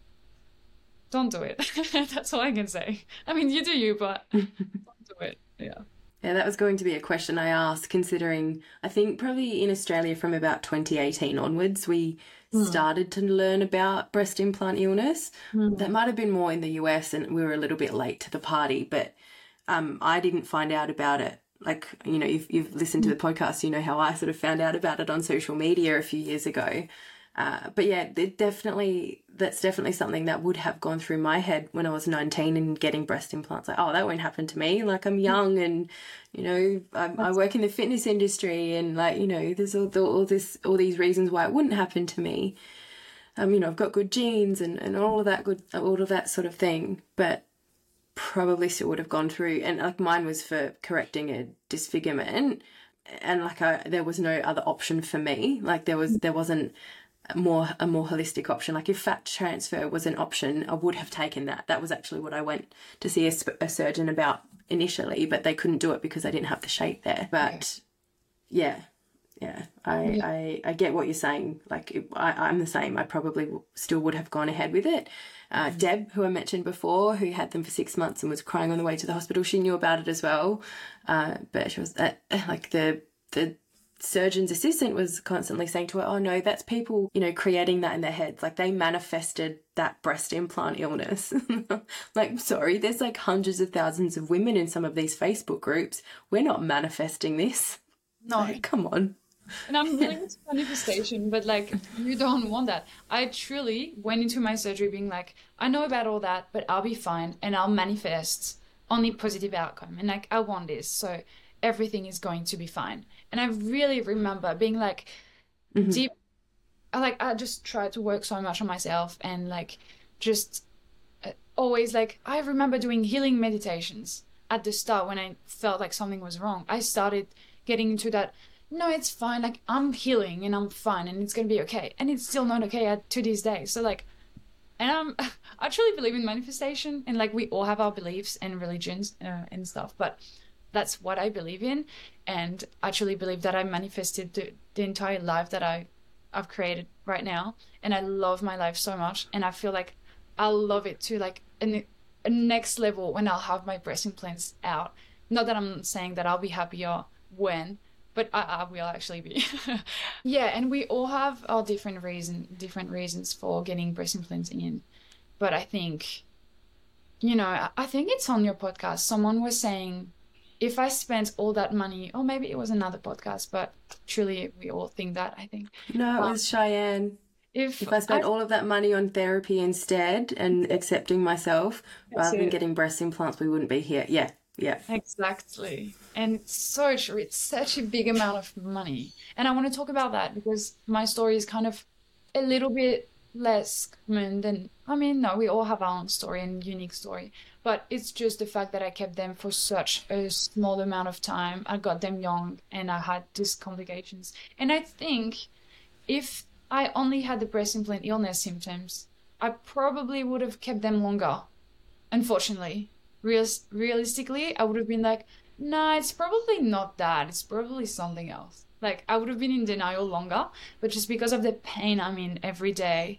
don't do it. That's all I can say. I mean, you do you, but don't do it. Yeah.
Yeah, that was going to be a question I asked, considering I think probably in Australia from about twenty eighteen onwards, we mm. started to learn about breast implant illness. Mm. That might have been more in the U S, and we were a little bit late to the party, but um, I didn't find out about it. Like, you know, if you've listened to the podcast, you know how I sort of found out about it on social media a few years ago. Uh, but yeah, it definitely, that's definitely something that would have gone through my head when I was nineteen and getting breast implants. Like, oh, that won't happen to me. Like, I'm young, and, you know, I, I work in the fitness industry, and like, you know, there's all, all this, all these reasons why it wouldn't happen to me. Um, you know, I've got good genes and, and all of that good, all of that sort of thing, but probably still would have gone through. And like mine was for correcting a disfigurement, and like I, there was no other option for me. Like there was, there wasn't, more a more holistic option. Like if fat transfer was an option, I would have taken that. That was actually what I went to see a, a surgeon about initially, but they couldn't do it because I didn't have the shape there. But yeah, yeah, I yeah. I, I get what you're saying. Like it, I, I'm the same. I probably w- still would have gone ahead with it. Uh, mm-hmm. Deb, who I mentioned before, who had them for six months and was crying on the way to the hospital, she knew about it as well. Uh, but she was uh, like the the surgeon's assistant was constantly saying to her, oh no, that's people, you know, creating that in their heads. Like they manifested that breast implant illness. Like, sorry, there's like hundreds of thousands of women in some of these Facebook groups. We're not manifesting this.
No.
Like, come on.
And I'm really into manifestation, but like, you don't want that. I truly went into my surgery being like, I know about all that, but I'll be fine and I'll manifest only positive outcome. And like, I want this. So everything is going to be fine. And I really remember being like mm-hmm. deep, I like, I just tried to work so much on myself and like, just uh, always like, I remember doing healing meditations at the start when I felt like something was wrong. I started getting into that, no, it's fine. Like I'm healing and I'm fine and it's going to be okay. And it's still not okay at, to this day. So like, and I'm, I truly believe in manifestation and like we all have our beliefs and religions uh, and stuff, but that's what I believe in. And I truly believe that I manifested the, the entire life that I, I've created right now. And I love my life so much. And I feel like I'll love it to like a, a next level when I'll have my breast implants out. Not that I'm saying that I'll be happier when, but I, I will actually be. Yeah, and we all have our different reason, different reasons for getting breast implants in. But I think, you know, I, I think it's on your podcast. Someone was saying, if I spent all that money, or maybe it was another podcast, but truly we all think that, I think.
No, it um, was Cheyenne.
If,
if I spent I, all of that money on therapy instead and accepting myself rather than getting breast implants, we wouldn't be here. Yeah, yeah.
Exactly. And it's so true. It's such a big amount of money. And I want to talk about that because my story is kind of a little bit less common than, I mean, no, we all have our own story and unique story. But it's just the fact that I kept them for such a small amount of time. I got them young and I had these complications. And I think if I only had the breast implant illness symptoms, I probably would have kept them longer. Unfortunately, Real- realistically, I would have been like, nah, it's probably not that. It's probably something else. Like I would have been in denial longer, but just because of the pain I'm in every day,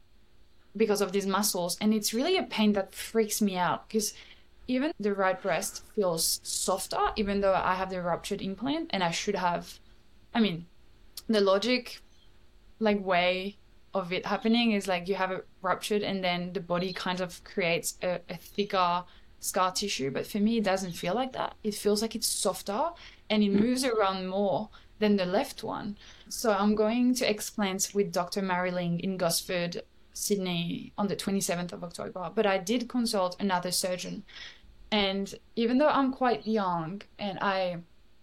because of these muscles. And it's really a pain that freaks me out because even the right breast feels softer, even though I have the ruptured implant and I should have, I mean, the logic, like way of it happening is like you have it ruptured and then the body kind of creates a, a thicker scar tissue. But for me, it doesn't feel like that. It feels like it's softer and it moves around more than the left one. So I'm going to explants with Doctor Mary Ling in Gosford, Sydney on the twenty-seventh of October, but I did consult another surgeon. And even though I'm quite young and I,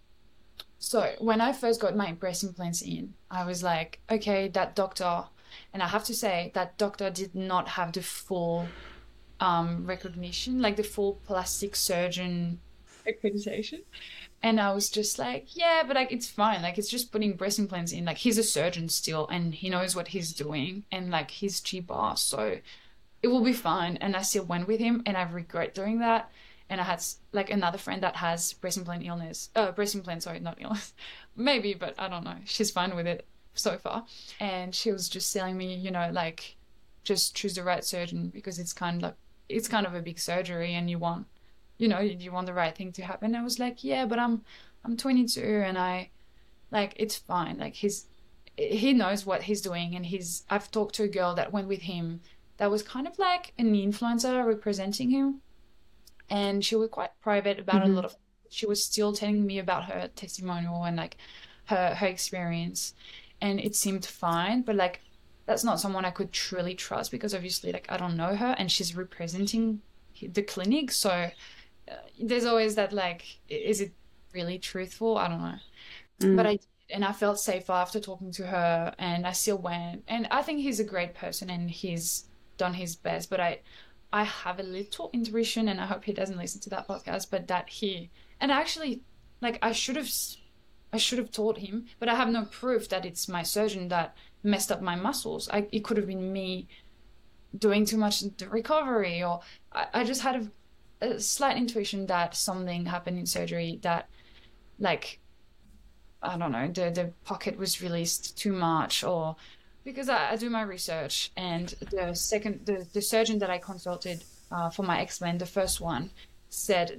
so when I first got my breast implants in, I was like, okay, that doctor, and I have to say that doctor did not have the full um, recognition, like the full plastic surgeon accreditation. And I was just like, yeah, but like, it's fine. Like, it's just putting breast implants in. Like, he's a surgeon still, and he knows what he's doing. And like, he's cheaper, so it will be fine. And I still went with him, and I regret doing that. And I had like another friend that has breast implant illness, uh, breast implant, sorry, not illness, maybe, but I don't know. She's fine with it so far. And she was just telling me, you know, like, just choose the right surgeon because it's kind of like, it's kind of a big surgery, and you want. You know, you want the right thing to happen. I was like, yeah, but I'm, I'm twenty-two and I, like, it's fine. Like he's, he knows what he's doing. And he's, I've talked to a girl that went with him that was kind of like an influencer representing him. And she was quite private about mm-hmm. a lot of, she was still telling me about her testimonial and like her, her experience. And it seemed fine, but like, that's not someone I could truly trust because obviously like, I don't know her and she's representing the clinic. So Uh, there's always that like, is it really truthful? I don't know. Mm. But I did, and I felt safer after talking to her, and I still went. And I think he's a great person and he's done his best, but I I have a little intuition, and I hope he doesn't listen to that podcast, but that he, and actually, like I should have I should have told him, but I have no proof that it's my surgeon that messed up my muscles. I, it could have been me doing too much the recovery, or I, I just had a a slight intuition that something happened in surgery that, like, I don't know, the, the pocket was released too much, or because I, I do my research, and the second, the, the surgeon that I consulted uh, for my explant, the first one, said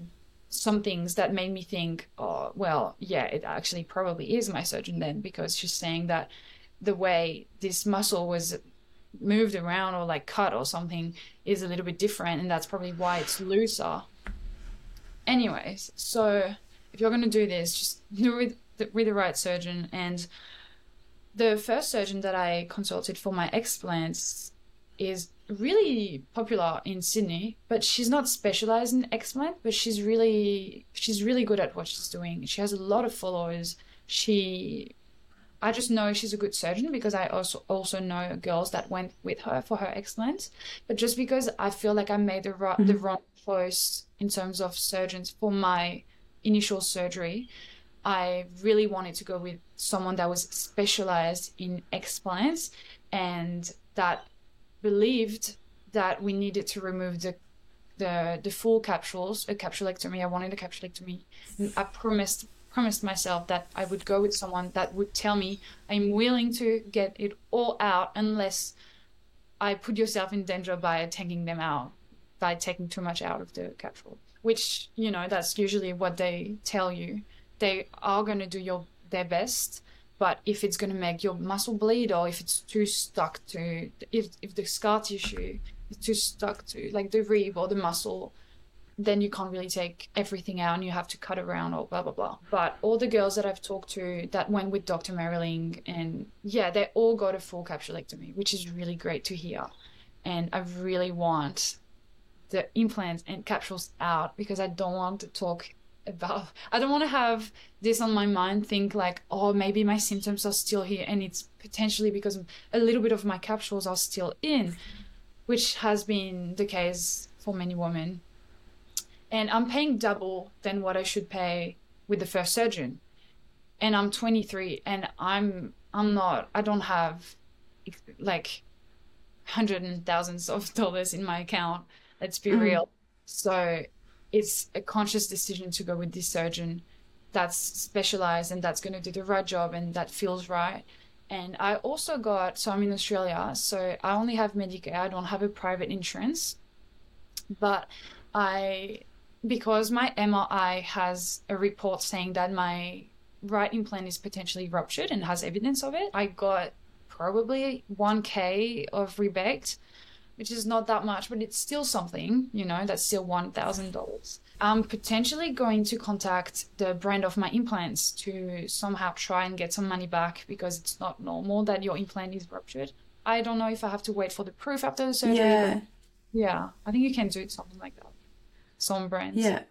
some things that made me think, oh, well, yeah, it actually probably is my surgeon then, because she's saying that the way this muscle was moved around or like cut or something is a little bit different, and that's probably why it's looser. Anyways, so if you're going to do this, just do it with the, with the right surgeon. And the first surgeon that I consulted for my explants is really popular in Sydney, but she's not specialized in explant, but she's really she's really good at what she's doing. She has a lot of followers. She I just know she's a good surgeon because I also also know girls that went with her for her explants. But just because I feel like I made the right, mm-hmm. the wrong choice in terms of surgeons for my initial surgery, I really wanted to go with someone that was specialized in explants and that believed that we needed to remove the the the full capsules, a capsulectomy. I wanted a capsulectomy. And I promised promised myself that I would go with someone that would tell me I'm willing to get it all out unless I put yourself in danger by taking them out, by taking too much out of the capsule, which, you know, that's usually what they tell you. They are going to do your their best, but if it's going to make your muscle bleed, or if it's too stuck to, if if the scar tissue is too stuck to, like the rib or the muscle, then you can't really take everything out and you have to cut around or blah, blah, blah. But all the girls that I've talked to that went with Doctor Marilyn, and yeah, they all got a full capsulectomy, which is really great to hear. And I really want the implants and capsules out because I don't want to talk about, I don't want to have this on my mind, think like, oh, maybe my symptoms are still here and it's potentially because a little bit of my capsules are still in, which has been the case for many women. And I'm paying double than what I should pay with the first surgeon. And I'm twenty-three and I'm I'm not, I don't have like hundreds and thousands of dollars in my account. Let's be mm. real. So it's a conscious decision to go with this surgeon that's specialized and that's going to do the right job and that feels right. And I also got, so I'm in Australia, so I only have Medicare. I don't have a private insurance. But I... because my M R I has a report saying that my right implant is potentially ruptured and has evidence of it, I got probably one K of rebate, which is not that much, but it's still something, you know, that's still one thousand dollars. I'm potentially going to contact the brand of my implants to somehow try and get some money back because it's not normal that your implant is ruptured. I don't know if I have to wait for the proof after the surgery.
Yeah.
Yeah, I think you can do something like that. Some brands.
Yeah.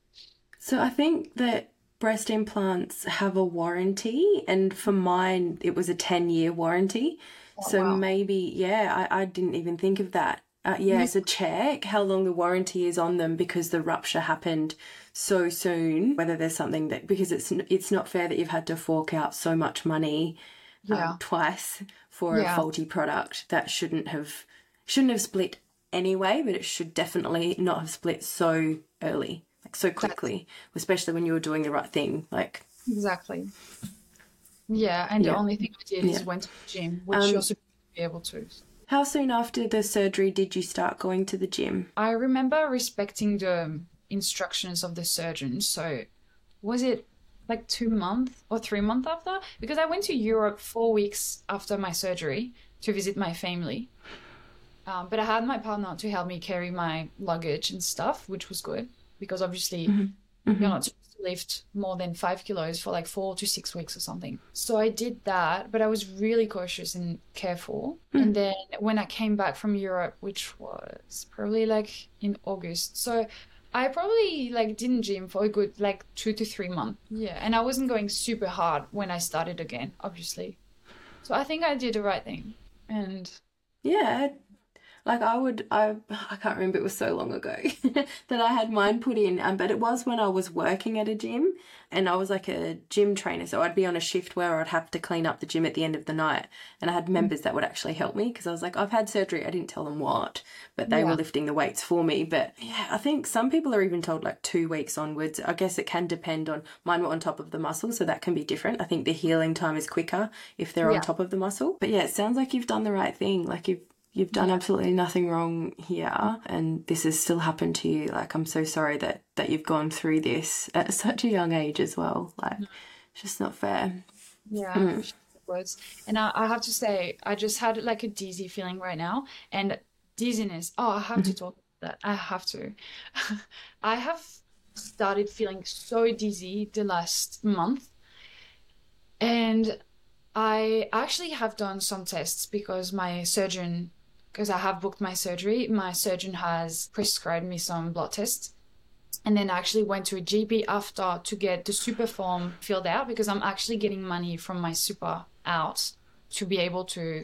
So I think that breast implants have a warranty, and for mine it was a ten year warranty. Oh, so wow. maybe, yeah, I, I didn't even think of that. Uh, yeah, so check how long the warranty is on them because the rupture happened so soon, whether there's something that, because it's it's not fair that you've had to fork out so much money
yeah.
um, twice for
yeah.
a faulty product that shouldn't have shouldn't have split anyway, but it should definitely not have split so early, like so quickly, That's... especially when you were doing the right thing. Like
exactly. Yeah, and yeah. the only thing I did is
yeah.
went to the gym, which
um,
you're supposed to be able to.
How soon after the surgery did you start going to the gym?
I remember respecting the instructions of the surgeon. So was it like two months or three months after? Because I went to Europe four weeks after my surgery to visit my family. Um, but I had my partner to help me carry my luggage and stuff, which was good because obviously
mm-hmm. Mm-hmm.
you're not supposed to lift more than five kilos for like four to six weeks or something. So I did that, but I was really cautious and careful. Mm-hmm. And then when I came back from Europe, which was probably like in August, so I probably like didn't gym for a good like two to three months. Yeah, and I wasn't going super hard when I started again, obviously. So I think I did the right thing. And
yeah. Like I would, I I can't remember, it was so long ago that I had mine put in, um, but it was when I was working at a gym and I was like a gym trainer. So I'd be on a shift where I'd have to clean up the gym at the end of the night. And I had members that would actually help me because I was like, I've had surgery. I didn't tell them what, but they yeah. were lifting the weights for me. But yeah, I think some people are even told like two weeks onwards. I guess it can depend on, mine were on top of the muscle, so that can be different. I think the healing time is quicker if they're
yeah.
on top of the muscle. But yeah, it sounds like you've done the right thing. Like you've, you've done
Yeah.
absolutely nothing wrong here, and this has still happened to you. Like, I'm so sorry that, that you've gone through this at such a young age as well. Like, it's just not fair.
Yeah, I appreciate the words. And I, I have to say, I just had like a dizzy feeling right now. And dizziness, oh, I have to talk about that. I have to. I have started feeling so dizzy the last month. And I actually have done some tests because my surgeon, because I have booked my surgery, my surgeon has prescribed me some blood tests. And then I actually went to a G P after to get the super form filled out because I'm actually getting money from my super out to be able to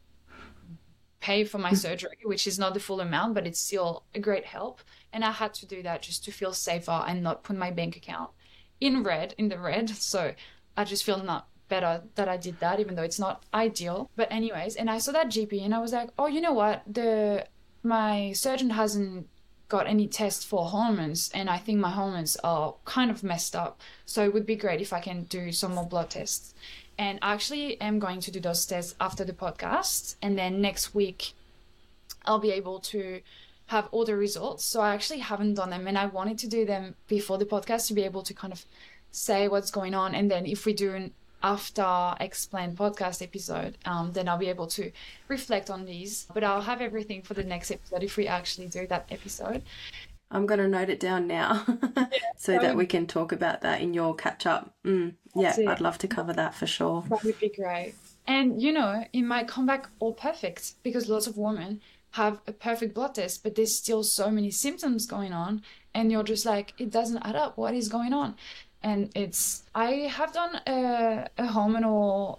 pay for my surgery, which is not the full amount, but it's still a great help. And I had to do that just to feel safer and not put my bank account in red, in the red. So I just feel not better that I did that, even though it's not ideal. But anyways, and I saw that G P and I was like, oh, you know what? The my surgeon hasn't got any tests for hormones, and I think my hormones are kind of messed up. So it would be great if I can do some more blood tests. And I actually am going to do those tests after the podcast. And then next week, I'll be able to have all the results. So I actually haven't done them, and I wanted to do them before the podcast to be able to kind of say what's going on. And then if we do an after explain podcast episode, um, then I'll be able to reflect on these. But I'll have everything for the next episode if we actually do that episode.
I'm going to note it down now so that we can talk about that in your catch up. Mm, yeah, I'd love to cover that for sure.
That would be great. And, you know, it might come back all perfect because lots of women have a perfect blood test, but there's still so many symptoms going on. And you're just like, it doesn't add up. What is going on? And it's, I have done a, a hormonal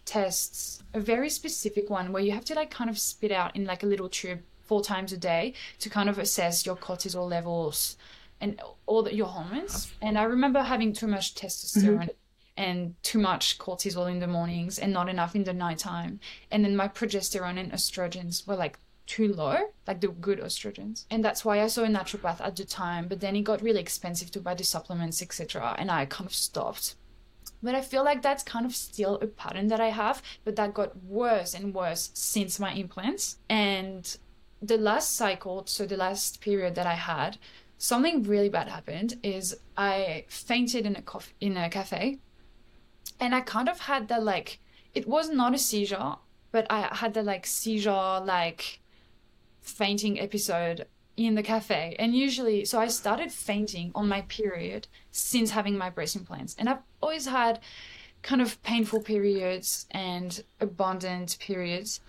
test, a very specific one where you have to like kind of spit out in like a little tube four times a day to kind of assess your cortisol levels and all the, your hormones. And I remember having too much testosterone mm-hmm. and too much cortisol in the mornings and not enough in the nighttime. And then my progesterone and estrogens were like too low, like the good estrogens. And that's why I saw a naturopath at the time, but then it got really expensive to buy the supplements, et cetera. And I kind of stopped. But I feel like that's kind of still a pattern that I have, but that got worse and worse since my implants. And the last cycle, so the last period that I had, something really bad happened is I fainted in a cof- in a cafe. And I kind of had that like, it was not a seizure, but I had the like seizure, like fainting episode in the cafe. And usually, so I started fainting on my period since having my breast implants. And I've always had kind of painful periods and abundant periods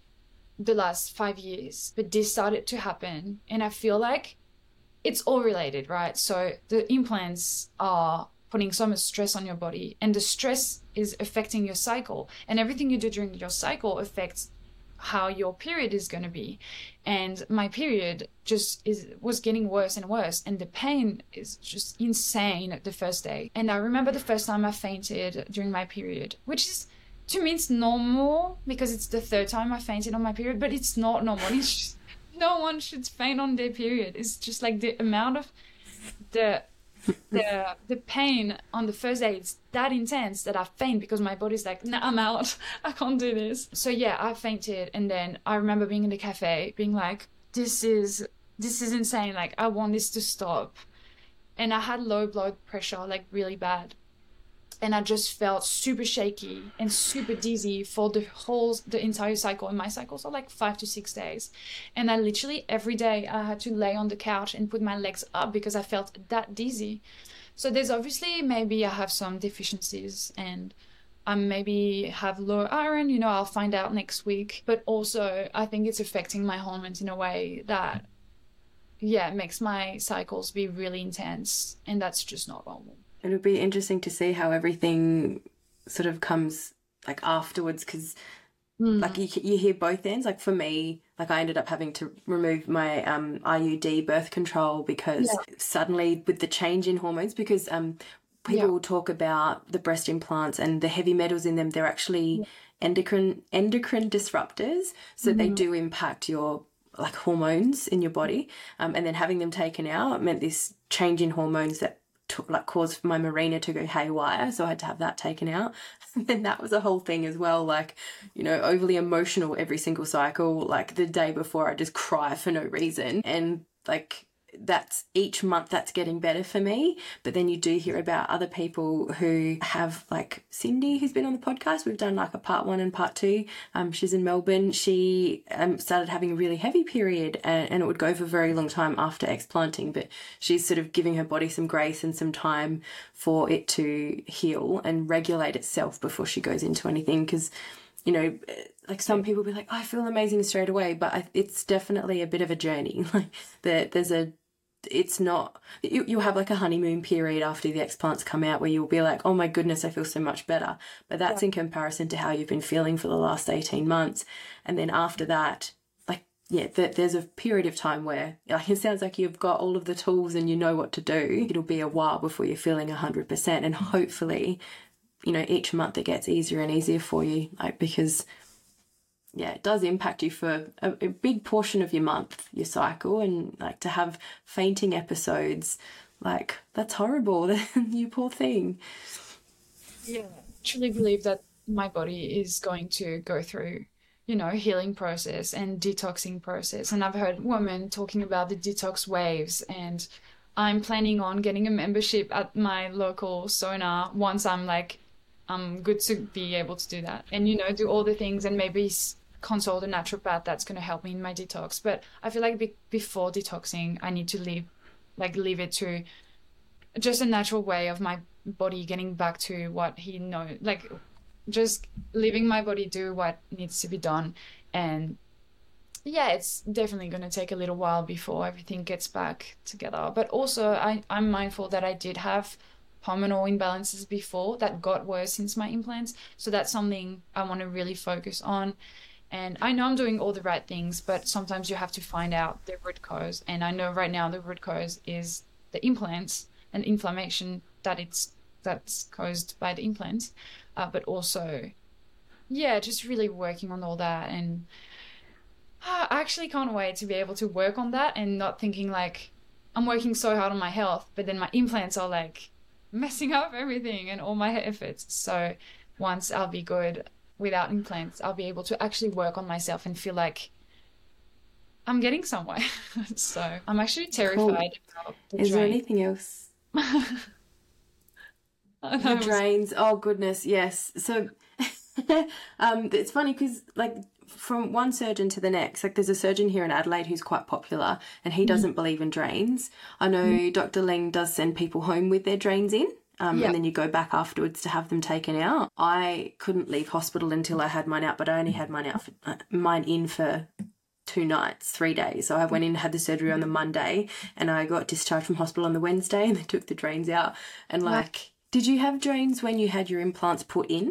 the last five years. But this started to happen. And I feel like it's all related, right? So the implants are putting so much stress on your body, and the stress is affecting your cycle. And everything you do during your cycle affects how your period is going to be. And my period just is was getting worse and worse, and the pain is just insane the first day. And I remember the first time I fainted during my period, which is, to me, it's normal because it's the third time I fainted on my period, but it's not normal. It's just, no one should faint on their period. It's just like the amount of the the the pain on the first day, it's that intense that I faint because my body's like, nah, I'm out. I can't do this. So yeah, I fainted. And then I remember being in the cafe being like, this is this is insane. Like, I want this to stop. And I had low blood pressure, like really bad. And I just felt super shaky and super dizzy for the whole, the entire cycle. And my cycles are like five to six days. And I literally every day I had to lay on the couch and put my legs up because I felt that dizzy. So there's obviously, maybe I have some deficiencies and I maybe have low iron, you know, I'll find out next week. But also I think it's affecting my hormones in a way that, yeah, makes my cycles be really intense. And that's just not normal.
It would be interesting to see how everything sort of comes like afterwards, because mm. like you you hear both ends. Like for me, like I ended up having to remove my um, I U D birth control because yeah. suddenly with the change in hormones, because um, people yeah. will talk about the breast implants and the heavy metals in them. They're actually yeah. endocrine endocrine disruptors, so mm. they do impact your like hormones in your body. Um, and then having them taken out meant this change in hormones that t- like caused my Mirena to go haywire, so I had to have that taken out. And then that was a whole thing as well, like, you know, overly emotional every single cycle. Like the day before I just cry for no reason, and like that's each month that's getting better for me. But then you do hear about other people who have, like Cindy, who's been on the podcast. We've done like a part one and part two. Um, she's in Melbourne. She um, started having a really heavy period, and, and it would go for a very long time after explanting, but she's sort of giving her body some grace and some time for it to heal and regulate itself before she goes into anything. Because, you know, like some people be like, oh, I feel amazing straight away, but I, it's definitely a bit of a journey. Like there, there's a, it's not, you, you'll have like a honeymoon period after the explants come out where you'll be like, oh my goodness, I feel so much better. But that's yeah. in comparison to how you've been feeling for the last eighteen months. And then after that, like, yeah, th- there's a period of time where, like, it sounds like you've got all of the tools and you know what to do. It'll be a while before you're feeling one hundred percent. And hopefully, you know, each month it gets easier and easier for you, like, because yeah, it does impact you for a, a big portion of your month, your cycle, and like to have fainting episodes, like that's horrible. You poor thing.
Yeah, I truly believe that my body is going to go through, you know, healing process and detoxing process. And I've heard women talking about the detox waves, and I'm planning on getting a membership at my local sauna once I'm like, I'm good to be able to do that and, you know, do all the things and maybe consult a naturopath that's going to help me in my detox. But I feel like be- before detoxing, I need to leave, like leave it to just a natural way of my body getting back to what he knows, like just leaving my body do what needs to be done. And yeah, it's definitely going to take a little while before everything gets back together. But also I, I'm mindful that I did have hormonal imbalances before that got worse since my implants. So that's something I want to really focus on. And I know I'm doing all the right things, but sometimes you have to find out the root cause. And I know right now the root cause is the implants and inflammation that it's that's caused by the implants. Uh, but also, yeah, just really working on all that. And uh, I actually can't wait to be able to work on that and not thinking like I'm working so hard on my health, but then my implants are like messing up everything and all my efforts. So once I'll be good without implants, I'll be able to actually work on myself and feel like I'm getting somewhere. So I'm actually terrified cool. about the
Is
drain.
there anything else? The drains. Oh goodness, yes. So um, it's funny because like from one surgeon to the next, like there's a surgeon here in Adelaide who's quite popular and he doesn't mm. believe in drains. I know mm. Doctor Ling does send people home with their drains in. Um, yep. And then you go back afterwards to have them taken out. I couldn't leave hospital until I had mine out, but I only had mine out for, uh, mine in for two nights, three days. So I went in and had the surgery on the Monday, and I got discharged from hospital on the Wednesday, and they took the drains out. And like, yep. Did you have drains when you had your implants put in?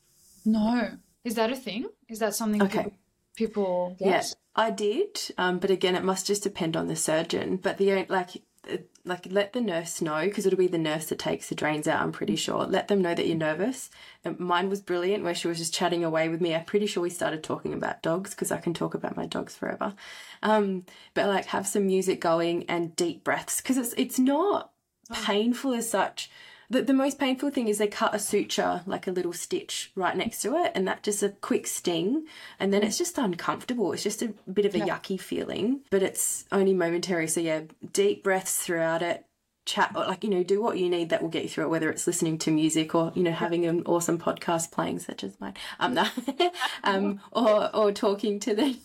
No. Is that a thing? Is that something okay. people, people get?
Yes, yeah, I did. Um, but again, it must just depend on the surgeon. But the like. Like, let the nurse know, because it'll be the nurse that takes the drains out, I'm pretty sure. Let them know that you're nervous. And mine was brilliant, where she was just chatting away with me. I'm pretty sure we started talking about dogs, because I can talk about my dogs forever. Um, but, like, have some music going and deep breaths, because it's it's not painful as such. The, the most painful thing is they cut a suture, like a little stitch right next to it, and that just a quick sting, and then it's just uncomfortable. It's just a bit of a yeah. yucky feeling, but it's only momentary. So yeah, deep breaths throughout it, chat, like, you know, do what you need that will get you through it, whether it's listening to music or, you know, having an awesome podcast playing such as mine, um, no. um, or, or talking to the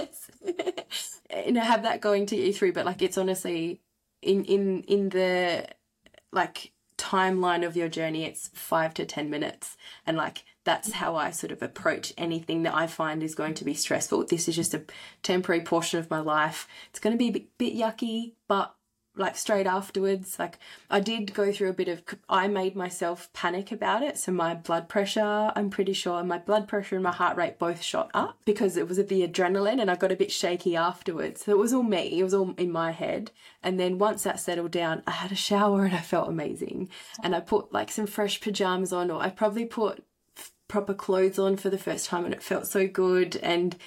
nurse, you know, have that going to get you through. But like, it's honestly in, in, in the, like, timeline of your journey, it's five to ten minutes, and like that's how I sort of approach anything that I find is going to be stressful. This is just a temporary portion of my life. It's going to be a bit, bit yucky, but like straight afterwards, like I did go through a bit of, I made myself panic about it. So my blood pressure, I'm pretty sure my blood pressure and my heart rate both shot up because it was the adrenaline, and I got a bit shaky afterwards. So it was all me. It was all in my head. And then once that settled down, I had a shower and I felt amazing. And I put like some fresh pajamas on, or I probably put proper clothes on for the first time, and it felt so good. And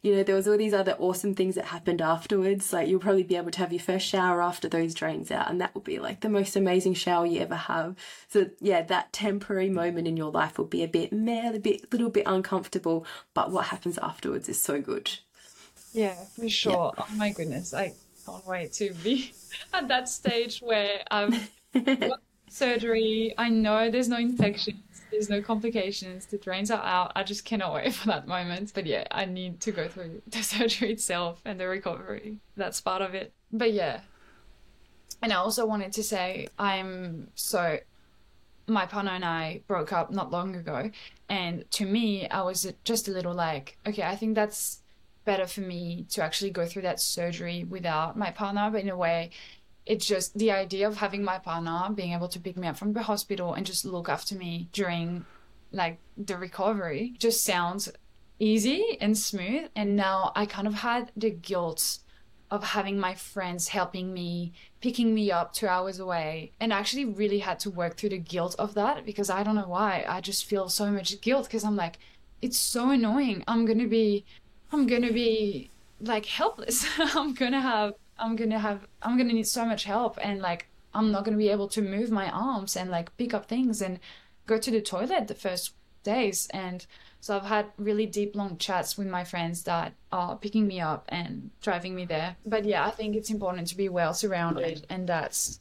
you know, there was all these other awesome things that happened afterwards. Like, you'll probably be able to have your first shower after those drains out, and that will be like the most amazing shower you ever have. So yeah, that temporary moment in your life will be a bit meh, a bit, little bit uncomfortable, but what happens afterwards is so good.
Yeah, for sure. Yeah. Oh my goodness, I can't wait to be at that stage where I've got surgery. I know there's no infections, there's no complications, the drains are out. I just cannot wait for that moment. But yeah, I need to go through the surgery itself and the recovery. That's part of it. But yeah. And I also wanted to say, I'm so, my partner and I broke up not long ago. And to me, I was just a little like, okay, I think that's better for me to actually go through that surgery without my partner. But in a way, it's just the idea of having my partner being able to pick me up from the hospital and just look after me during like the recovery just sounds easy and smooth. And now I kind of had the guilt of having my friends helping me, picking me up two hours away, and actually really had to work through the guilt of that, because I don't know why. I just feel so much guilt because I'm like, it's so annoying. I'm going to be I'm gonna be like helpless. I'm gonna have, I'm gonna have, I'm gonna need so much help, and like I'm not gonna be able to move my arms and like pick up things and go to the toilet the first days. And so I've had really deep, long chats with my friends that are picking me up and driving me there. But yeah, I think it's important to be well surrounded, and that's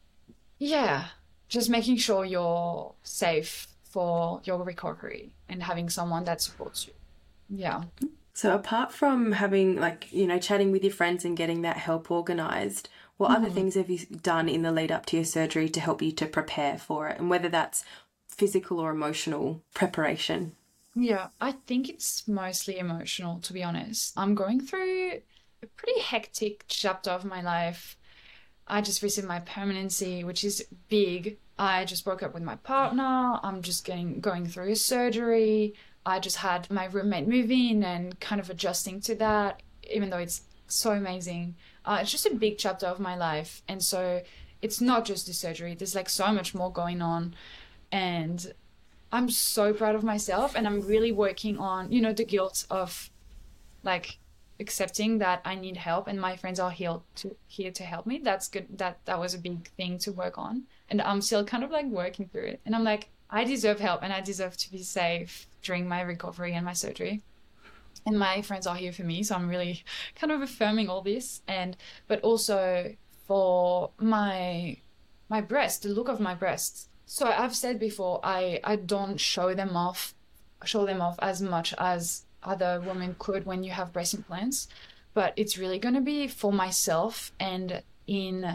yeah, just making sure you're safe for your recovery and having someone that supports you. Yeah.
So apart from having, like, you know, chatting with your friends and getting that help organised, what mm-hmm. other things have you done in the lead up to your surgery to help you to prepare for it? And whether that's physical or emotional preparation?
Yeah, I think it's mostly emotional, to be honest. I'm going through a pretty hectic chapter of my life. I just received my permanency, which is big. I just broke up with my partner. I'm just getting going through a surgery. I just had my roommate move in and kind of adjusting to that, even though it's so amazing. Uh, it's just a big chapter of my life. And so it's not just the surgery. There's like so much more going on. And I'm so proud of myself. And I'm really working on, you know, the guilt of like accepting that I need help and my friends are here to, here to help me. That's good. That, that was a big thing to work on. And I'm still kind of like working through it. And I'm like, I deserve help and I deserve to be safe during my recovery and my surgery. And my friends are here for me. So I'm really kind of affirming all this. And, but also for my, my breast, the look of my breasts. So I've said before, I, I don't show them off, show them off as much as other women could when you have breast implants, but it's really going to be for myself and in,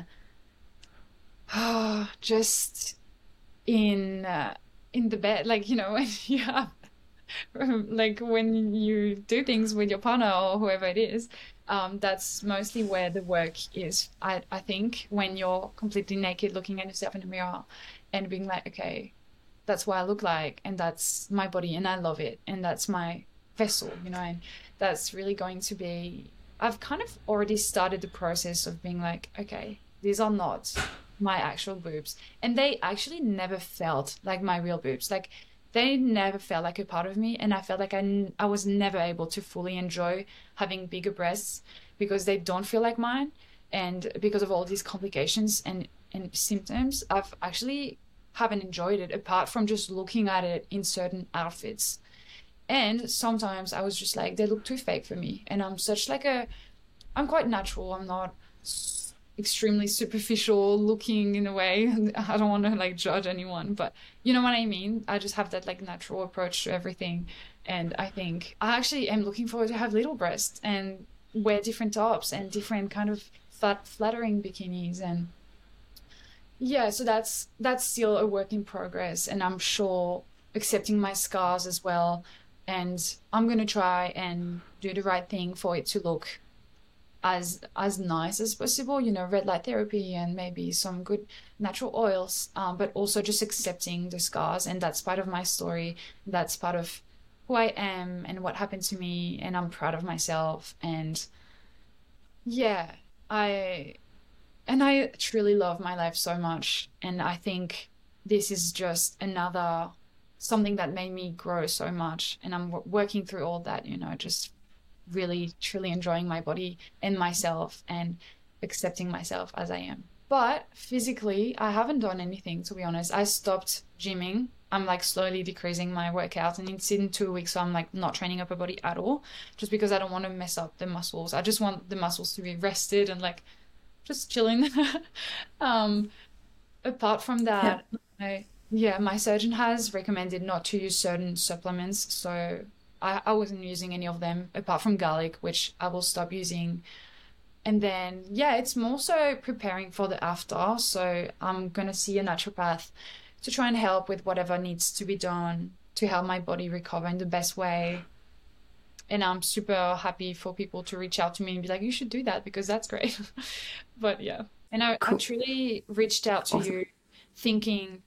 oh, just in, uh, in the bed, like, you know, when you have, like when you do things with your partner or whoever it is, um, that's mostly where the work is. I, I think when you're completely naked looking at yourself in the mirror and being like, okay, that's what I look like and that's my body and I love it and that's my vessel, you know, and that's really going to be, I've kind of already started the process of being like, okay, these are not my actual boobs. And they actually never felt like my real boobs. Like they never felt like a part of me. And I felt like I, I was never able to fully enjoy having bigger breasts because they don't feel like mine. And because of all these complications and, and symptoms, I've actually haven't enjoyed it apart from just looking at it in certain outfits. And sometimes I was just like, they look too fake for me. And I'm such like a, I'm quite natural. I'm not extremely superficial looking in a way. I don't want to like judge anyone, but you know what I mean? I just have that like natural approach to everything. And I think I actually am looking forward to have little breasts and wear different tops and different kind of fat, flattering bikinis. And yeah, so that's, that's still a work in progress. And I'm sure accepting my scars as well. And I'm going to try and do the right thing for it to look as as nice as possible, you know, red light therapy and maybe some good natural oils, um, but also just accepting the scars. And that's part of my story. That's part of who I am and what happened to me. And I'm proud of myself. And yeah, I, and I truly love my life so much. And I think this is just another, something that made me grow so much. And I'm w- working through all that, you know, just really truly enjoying my body and myself and accepting myself as I am. But physically, I haven't done anything, to be honest. I stopped gymming. I'm like slowly decreasing my workouts, and it's in two weeks, so I'm like not training upper body at all, just because I don't want to mess up the muscles. I just want the muscles to be rested and like just chilling. um, apart from that, yeah. I, yeah, my surgeon has recommended not to use certain supplements, so I, I wasn't using any of them apart from garlic, which I will stop using. And then, yeah, it's more so preparing for the after. So I'm going to see a naturopath to try and help with whatever needs to be done to help my body recover in the best way. And I'm super happy for people to reach out to me and be like, you should do that because that's great. But yeah. And I, cool. I truly reached out to awesome. you thinking,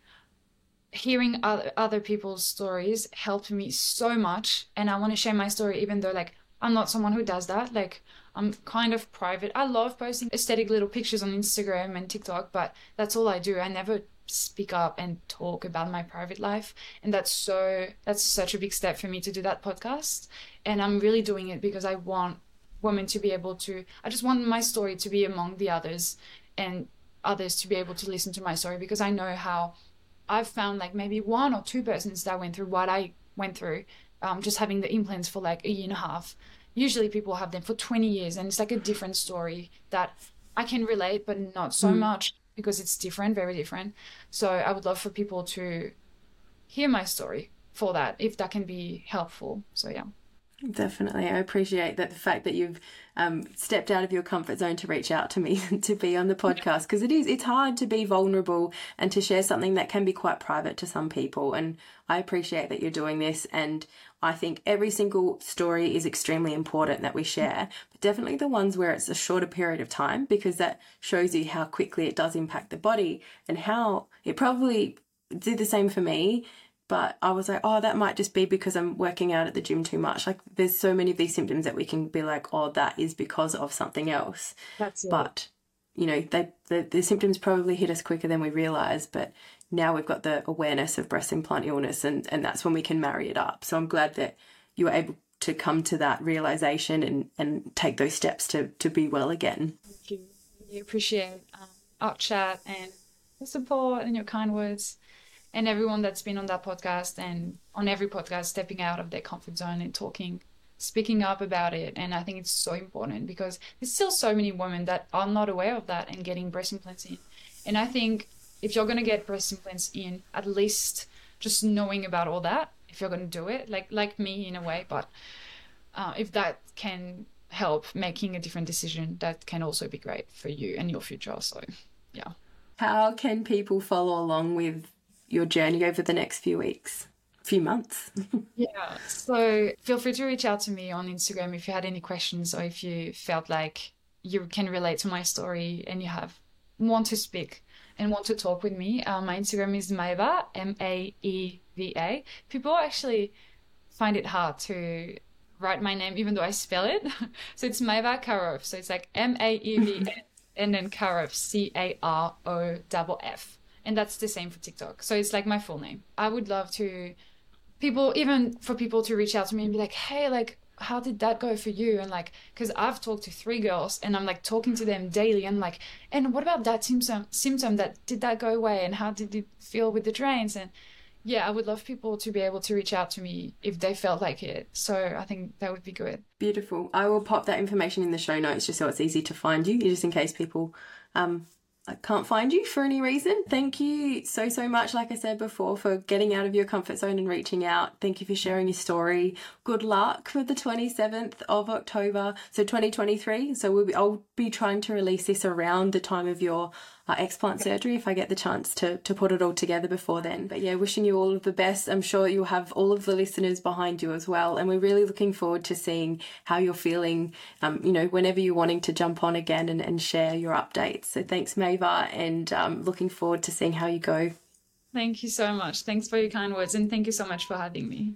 hearing other, other people's stories helped me so much. And I want to share my story, even though like I'm not someone who does that. Like, I'm kind of private. I love posting aesthetic little pictures on Instagram and TikTok, but that's all I do. I never speak up and talk about my private life. And that's so, that's such a big step for me to do that podcast. And I'm really doing it because I want women to be able to, I just want my story to be among the others and others to be able to listen to my story, because I know how I've found like maybe one or two persons that went through what I went through, um, just having the implants for like a year and a half. Usually people have them for twenty years, and it's like a different story that I can relate, but not so mm. much because it's different, very different. So I would love for people to hear my story for that, if that can be helpful. So yeah.
Definitely. I appreciate that, the fact that you've um, stepped out of your comfort zone to reach out to me to be on the podcast, because it is, it's hard to be vulnerable and to share something that can be quite private to some people. And I appreciate that you're doing this. And I think every single story is extremely important that we share, but definitely the ones where it's a shorter period of time, because that shows you how quickly it does impact the body and how it probably did the same for me. But I was like, oh, that might just be because I'm working out at the gym too much. Like, there's so many of these symptoms that we can be like, oh, that is because of something else.
That's it.
But, you know, they, the, the symptoms probably hit us quicker than we realise. But now we've got the awareness of breast implant illness, and, and that's when we can marry it up. So I'm glad that you were able to come to that realisation and, and take those steps to, to be well again.
Thank you. Really appreciate um, our chat and your support and your kind words. And everyone that's been on that podcast and on every podcast, stepping out of their comfort zone and talking, speaking up about it. And I think it's so important because there's still so many women that are not aware of that and getting breast implants in. And I think if you're going to get breast implants in, at least just knowing about all that, if you're going to do it, like like me in a way, but uh, if that can help making a different decision, that can also be great for you and your future. So, yeah.
How can people follow along with your journey over the next few weeks, few months?
Yeah, so feel free to reach out to me on Instagram if you had any questions, or if you felt like you can relate to my story and you have want to speak and want to talk with me. Um, my Instagram is Maeva, M A E V A. People actually find it hard to write my name even though I spell it. So it's Maeva Karov. So it's like M A E V A and then Karov, C A R O F F. And that's the same for TikTok. So it's like my full name. I would love to people, even for people to reach out to me and be like, hey, like, how did that go for you? And like, because I've talked to three girls and I'm like talking to them daily and like, and what about that symptom, symptom that did that go away? And how did it feel with the drains? And yeah, I would love people to be able to reach out to me if they felt like it. So I think that would be good.
Beautiful. I will pop that information in the show notes just so it's easy to find you, just in case people um I can't find you for any reason. Thank you so, so much, like I said before, for getting out of your comfort zone and reaching out. Thank you for sharing your story. Good luck for the twenty-seventh of October, so twenty twenty-three. So we'll be, I'll be trying to release this around the time of your uh, explant surgery if I get the chance to, to put it all together before then. But yeah, wishing you all of the best. I'm sure you'll have all of the listeners behind you as well. And we're really looking forward to seeing how you're feeling, um, you know, whenever you're wanting to jump on again and, and share your updates. So thanks, Maeva, and um, looking forward to seeing how you go.
Thank you so much. Thanks for your kind words, and thank you so much for having me.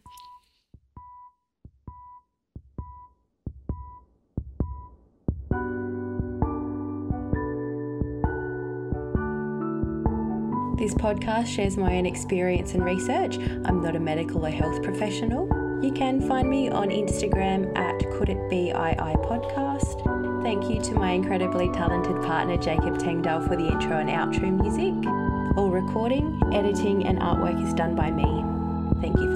This podcast shares my own experience and research. I'm not a medical or health professional. You can find me on Instagram at Could It Be I I Podcast. Thank you to my incredibly talented partner Jacob Tengdale for the intro and outro music. All recording, editing and artwork is done by me. Thank you for